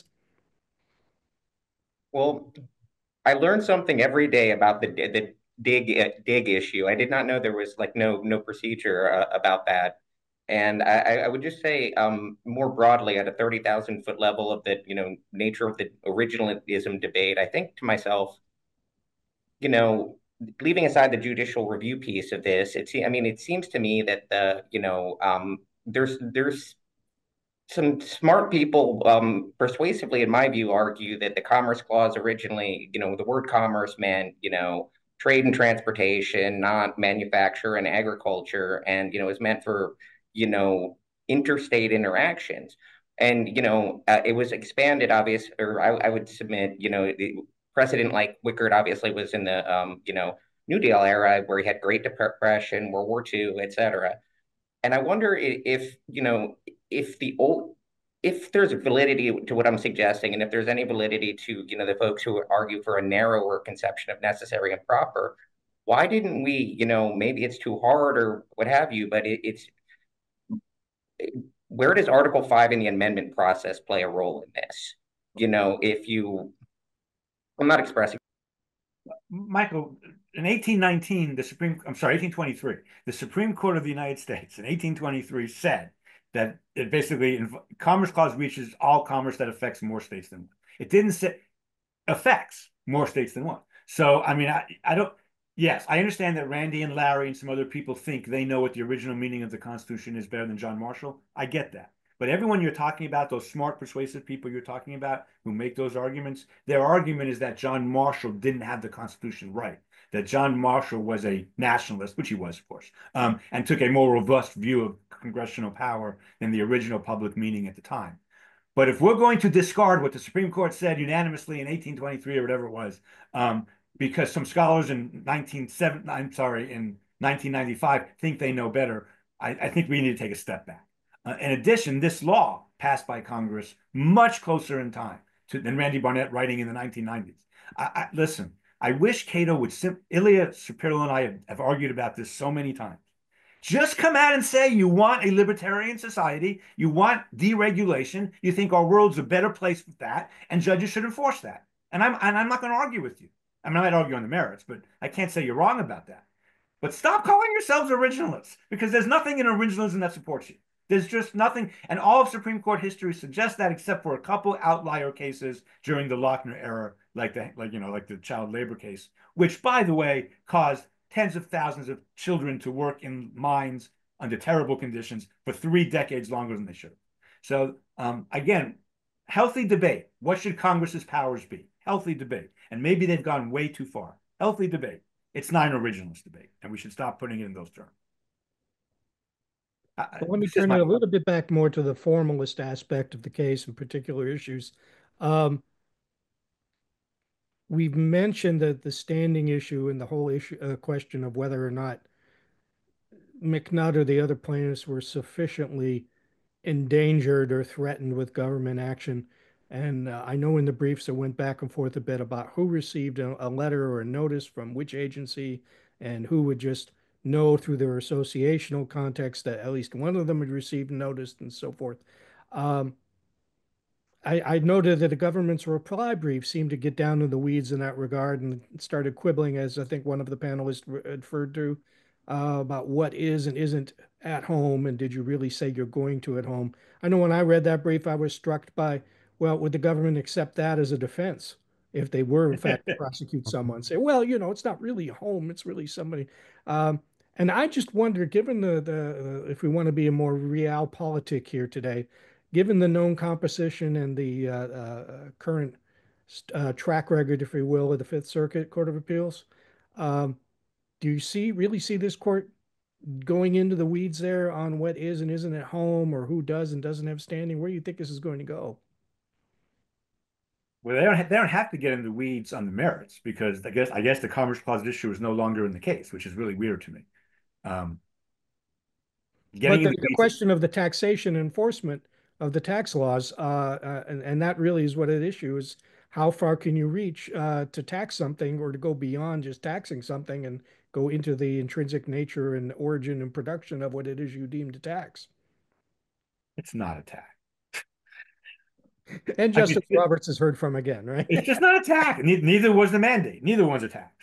Well, I learned something every day about the the dig dig issue. I did not know there was like no no procedure uh, about that. And I, I would just say um, more broadly at a thirty thousand foot level of the you know nature of the originalism debate, I think to myself, you know, leaving aside the judicial review piece of this, it's I mean, it seems to me that the you know um, there's there's some smart people um, persuasively, in my view, argue that the Commerce Clause originally, you know, the word commerce meant, you know, trade and transportation, not manufacture and agriculture, and, you know, is meant for, you know, interstate interactions. And, you know, uh, it was expanded, obvious, or I, I would submit, you know, the precedent like Wickard obviously was in the, um, you know, New Deal era where he had Great Depression, World War Two, et cetera. And I wonder if, you know, if the old, if there's validity to what I'm suggesting, and if there's any validity to, you know, the folks who argue for a narrower conception of necessary and proper, why didn't we, you know, maybe it's too hard or what have you, but it, it's, it, where does Article five in the amendment process play a role in this? You know, if you, I'm not expressing. Michael, in eighteen nineteen, the Supreme, I'm sorry, eighteen twenty-three, the Supreme Court of the United States in eighteen twenty-three said that it basically, Commerce Clause reaches all commerce that affects more states than one. It didn't say affects more states than one. So, I mean, I, I don't, yes, I understand that Randy and Larry and some other people think they know what the original meaning of the Constitution is better than John Marshall. I get that. But everyone you're talking about, those smart, persuasive people you're talking about who make those arguments, their argument is that John Marshall didn't have the Constitution right, that John Marshall was a nationalist, which he was, of course, um, and took a more robust view of congressional power than the original public meaning at the time. But if we're going to discard what the Supreme Court said unanimously in eighteen twenty-three or whatever it was, um, because some scholars in nineteen seventy, I'm sorry, in nineteen ninety-five think they know better, I, I think we need to take a step back. Uh, in addition, this law passed by Congress much closer in time to, than Randy Barnett writing in the nineteen nineties. I, I, listen, I wish Cato would, sim Ilya Shapiro and I have, have argued about this so many times. Just come out and say you want a libertarian society, you want deregulation, you think our world's a better place with that, and judges should enforce that. And I'm, and I'm not going to argue with you. I mean, I might argue on the merits, but I can't say you're wrong about that. But stop calling yourselves originalists, because there's nothing in originalism that supports you. There's just nothing, and all of Supreme Court history suggests that, except for a couple outlier cases during the Lochner era, like the, like you know, like the child labor case, which, by the way, caused tens of thousands of children to work in mines under terrible conditions for three decades longer than they should have. So um, again, healthy debate. What should Congress's powers be? Healthy debate, and maybe they've gone way too far. Healthy debate. It's not an originalist debate, and we should stop putting it in those terms. Well, let me turn it a little bit back more to the formalist aspect of the case and particular issues. Um, we've mentioned that the standing issue and the whole issue uh, question of whether or not McNutt or the other plaintiffs were sufficiently endangered or threatened with government action. And uh, I know in the briefs it went back and forth a bit about who received a, a letter or a notice from which agency and who would just know through their associational context that at least one of them had received notice and so forth. Um, I, I noted that the government's reply brief seemed to get down in the weeds in that regard and started quibbling, as I think one of the panelists referred to, uh, about what is and isn't at home, and did you really say you're going to at home? I know when I read that brief, I was struck by, well, would the government accept that as a defense if they were, in fact, to prosecute someone? Say, well, you know, it's not really home, it's really somebody. Um, and I just wonder, given the, the uh, if we want to be a more realpolitik here today, given the known composition and the uh, uh, current uh, track record, if you will, of the Fifth Circuit Court of Appeals, um, do you see really see this court going into the weeds there on what is and isn't at home, or who does and doesn't have standing? Where do you think this is going to go? Well, they don't have, they don't have to get into the weeds on the merits, because I guess I guess the Commerce Clause issue is no longer in the case, which is really weird to me. Um, but the, the question of the taxation enforcement of the tax laws, uh, uh, and, and that really is what at issue is. How far can you reach uh, to tax something, or to go beyond just taxing something and go into the intrinsic nature and origin and production of what it is you deem to tax? It's not a tax. And Justice I mean, Roberts has heard from again, right? It's just not a tax. Neither was the mandate. Neither one's a tax.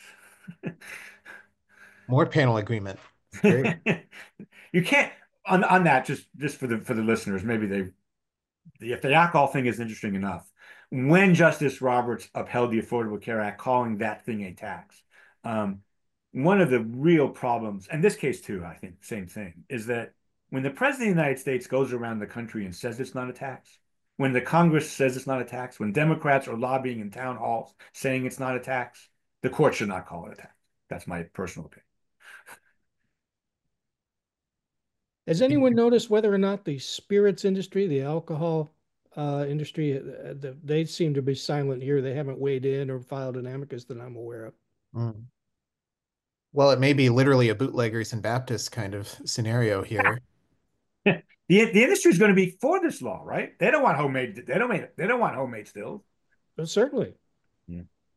More panel agreement. You can't on on that. Just just for the for the listeners, maybe they the if the alcohol thing is interesting enough. When Justice Roberts upheld the Affordable Care Act, calling that thing a tax, um, one of the real problems, and this case too, I think, same thing, is that when the President of the United States goes around the country and says it's not a tax, when the Congress says it's not a tax, when Democrats are lobbying in town halls saying it's not a tax, the court should not call it a tax. That's my personal opinion. Has anyone noticed whether or not the spirits industry, the alcohol uh, industry, uh, the, they seem to be silent here? They haven't weighed in or filed an amicus that I'm aware of. Mm. Well, it may be literally a bootleggers and Baptists kind of scenario here. the the industry is going to be for this law, right? They don't want homemade. They don't make. They don't want homemade stills. But certainly. Yeah.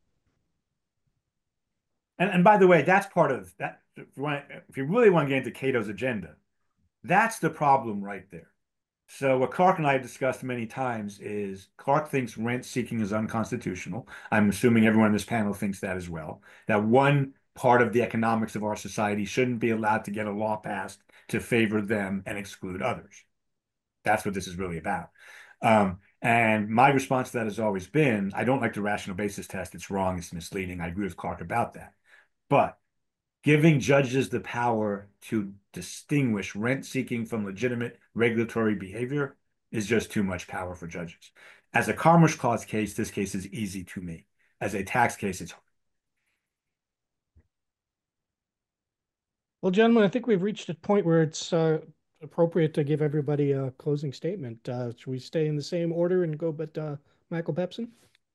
And and by the way, that's part of that. If you want, if you really want to get into Cato's agenda, that's the problem right there. So what Clark and I have discussed many times is Clark thinks rent seeking is unconstitutional. I'm assuming everyone on this panel thinks that as well. That one part of the economics of our society shouldn't be allowed to get a law passed to favor them and exclude others. That's what this is really about. Um, and my response to that has always been, I don't like the rational basis test. It's wrong. It's misleading. I agree with Clark about that. But giving judges the power to distinguish rent seeking from legitimate regulatory behavior is just too much power for judges. As a Commerce Clause case, this case is easy to me. As a tax case, it's hard. Well, gentlemen, I think we've reached a point where it's uh, appropriate to give everybody a closing statement. Uh, should we stay in the same order and go, but uh, Michael Pepsin?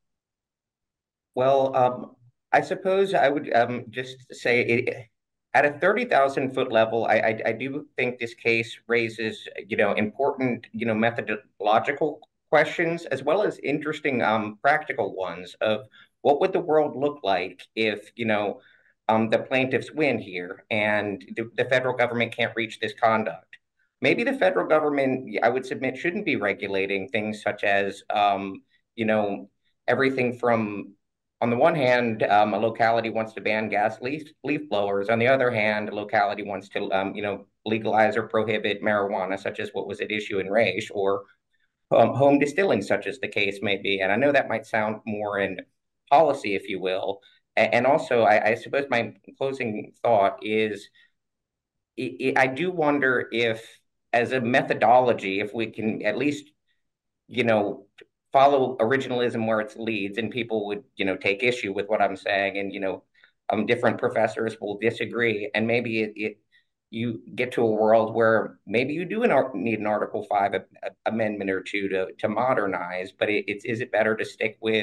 Well, um, I suppose I would um, just say it, at a thirty thousand foot level, I, I, I do think this case raises, you know, important, you know, methodological questions, as well as interesting um, practical ones of what would the world look like if, you know, um, the plaintiffs win here and the, the federal government can't reach this conduct. Maybe the federal government, I would submit, shouldn't be regulating things such as, um, you know, everything from, on the one hand, um, a locality wants to ban gas leaf, leaf blowers. On the other hand, a locality wants to, um, you know, legalize or prohibit marijuana, such as what was at issue in Raich, or um, home distilling, such as the case may be. And I know that might sound more in policy, if you will. And, and also, I, I suppose my closing thought is, it, it, I do wonder if, as a methodology, if we can at least, you know, follow originalism where it leads, and people would, you know, take issue with what I'm saying, and, you know, um, different professors will disagree, and maybe it, it you get to a world where maybe you do an, need an Article Five a, a amendment or two to to modernize, but it, it's is it better to stick with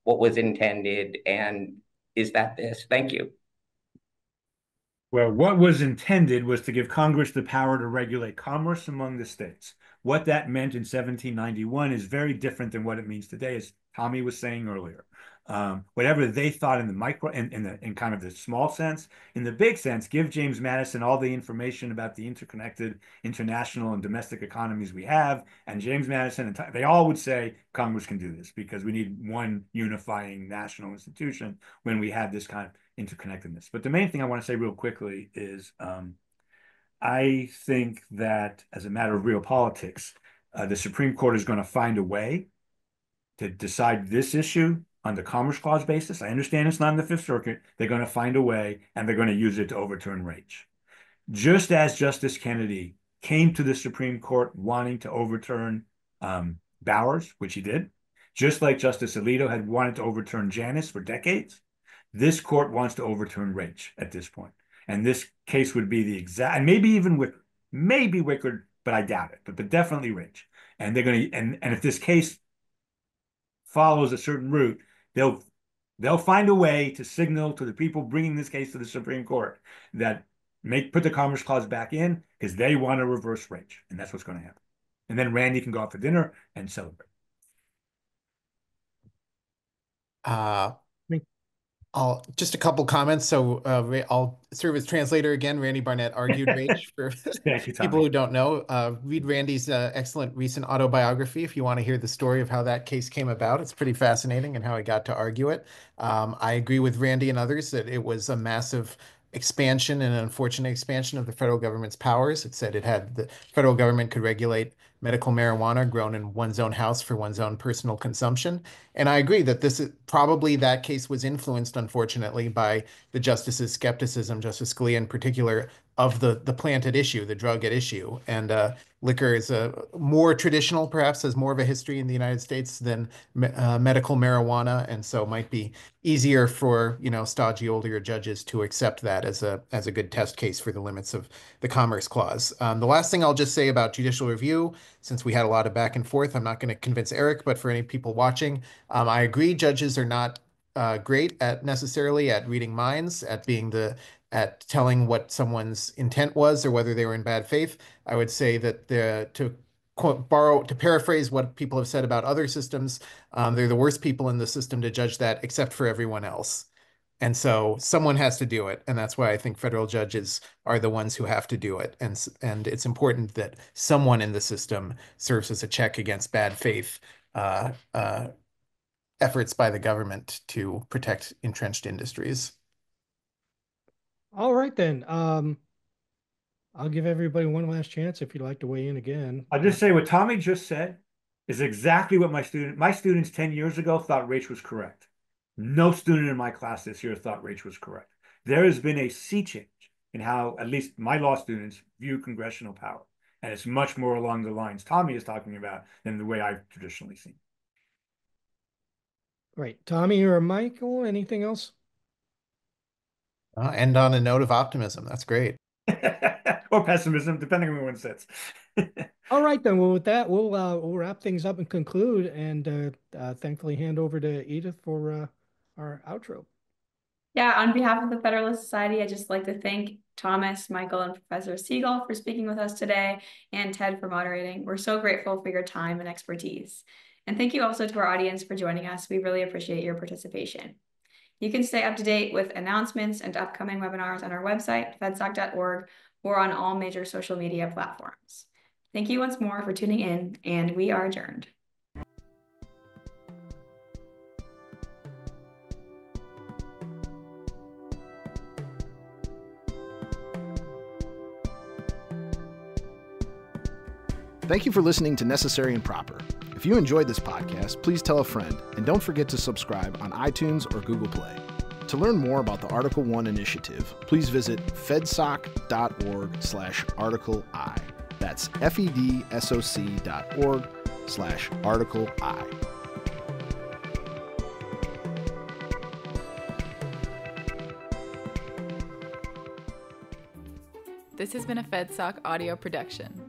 what was intended, and is that this? Thank you. Well, what was intended was to give Congress the power to regulate commerce among the states. What that meant in seventeen ninety-one is very different than what it means today, as Tommy was saying earlier. Um, whatever they thought in the micro, in, in the in kind of the small sense, in the big sense, give James Madison all the information about the interconnected international and domestic economies we have, and James Madison and they all would say Congress can do this because we need one unifying national institution when we have this kind of interconnectedness. But the main thing I want to say real quickly is um, I think that as a matter of real politics, uh, the Supreme Court is going to find a way to decide this issue on the Commerce Clause basis. I understand it's not in the Fifth Circuit. They're going to find a way, and they're going to use it to overturn Raich. Just as Justice Kennedy came to the Supreme Court wanting to overturn um, Bowers, which he did, just like Justice Alito had wanted to overturn Janus for decades, this court wants to overturn Raich at this point. And this case would be the exact, and maybe even Wickard, maybe Wickard, but I doubt it, but, but definitely Raich. And they're going to, and, and if this case follows a certain route, they'll they'll find a way to signal to the people bringing this case to the Supreme Court that make put the Commerce Clause back in because they want to reverse Raich, and that's what's going to happen. And then Randy can go out for dinner and celebrate. Uh, I'll just a couple comments. So uh, I'll serve as translator again. Randy Barnett argued Raich for you, people who don't know. Uh, read Randy's uh, excellent recent autobiography if you want to hear the story of how that case came about. It's pretty fascinating and how he got to argue it. Um, I agree with Randy and others that it was a massive expansion and an unfortunate expansion of the federal government's powers. It said it had the federal government could regulate medical marijuana grown in one's own house for one's own personal consumption. And I agree that this is probably that case was influenced, unfortunately, by the justice's skepticism, Justice Scalia in particular, of the, the plant at issue, the drug at issue. And uh, liquor is a more traditional, perhaps has more of a history in the United States than uh, medical marijuana. And so might be easier for, you know, stodgy older judges to accept that as a as a good test case for the limits of the Commerce Clause. Um, the last thing I'll just say about judicial review, since we had a lot of back and forth, I'm not going to convince Eric, but for any people watching, um, I agree judges are not uh, great at necessarily at reading minds, at being the at telling what someone's intent was or whether they were in bad faith. I would say that the to quote, borrow, to paraphrase what people have said about other systems, um, they're the worst people in the system to judge that except for everyone else. And so someone has to do it. And that's why I think federal judges are the ones who have to do it. And, and it's important that someone in the system serves as a check against bad faith uh, uh, efforts by the government to protect entrenched industries. All right, then. Um, I'll give everybody one last chance if you'd like to weigh in again. I'll just say what Tommy just said is exactly what my student, my students ten years ago thought Raich was correct. No student in my class this year thought Raich was correct. There has been a sea change in how at least my law students view congressional power. And it's much more along the lines Tommy is talking about than the way I've traditionally seen. Right. Tommy or Michael, anything else? Uh, end on a note of optimism. That's great. Or pessimism, depending on where one sits. All right, then. Well, with that, we'll uh, we'll wrap things up and conclude, and uh, uh, thankfully hand over to Edith for uh, our outro. Yeah, on behalf of the Federalist Society, I'd just like to thank Thomas, Michael, and Professor Siegel for speaking with us today, and Ted for moderating. We're so grateful for your time and expertise. And thank you also to our audience for joining us. We really appreciate your participation. You can stay up to date with announcements and upcoming webinars on our website, fedsoc dot org, or on all major social media platforms. Thank you once more for tuning in, and we are adjourned. Thank you for listening to Necessary and Proper. If you enjoyed this podcast, please tell a friend, and don't forget to subscribe on iTunes or Google Play. To learn more about the Article one initiative, please visit fedsoc dot org slash article I. That's fedsoc dot org slash article I. This has been a FedSoc audio production.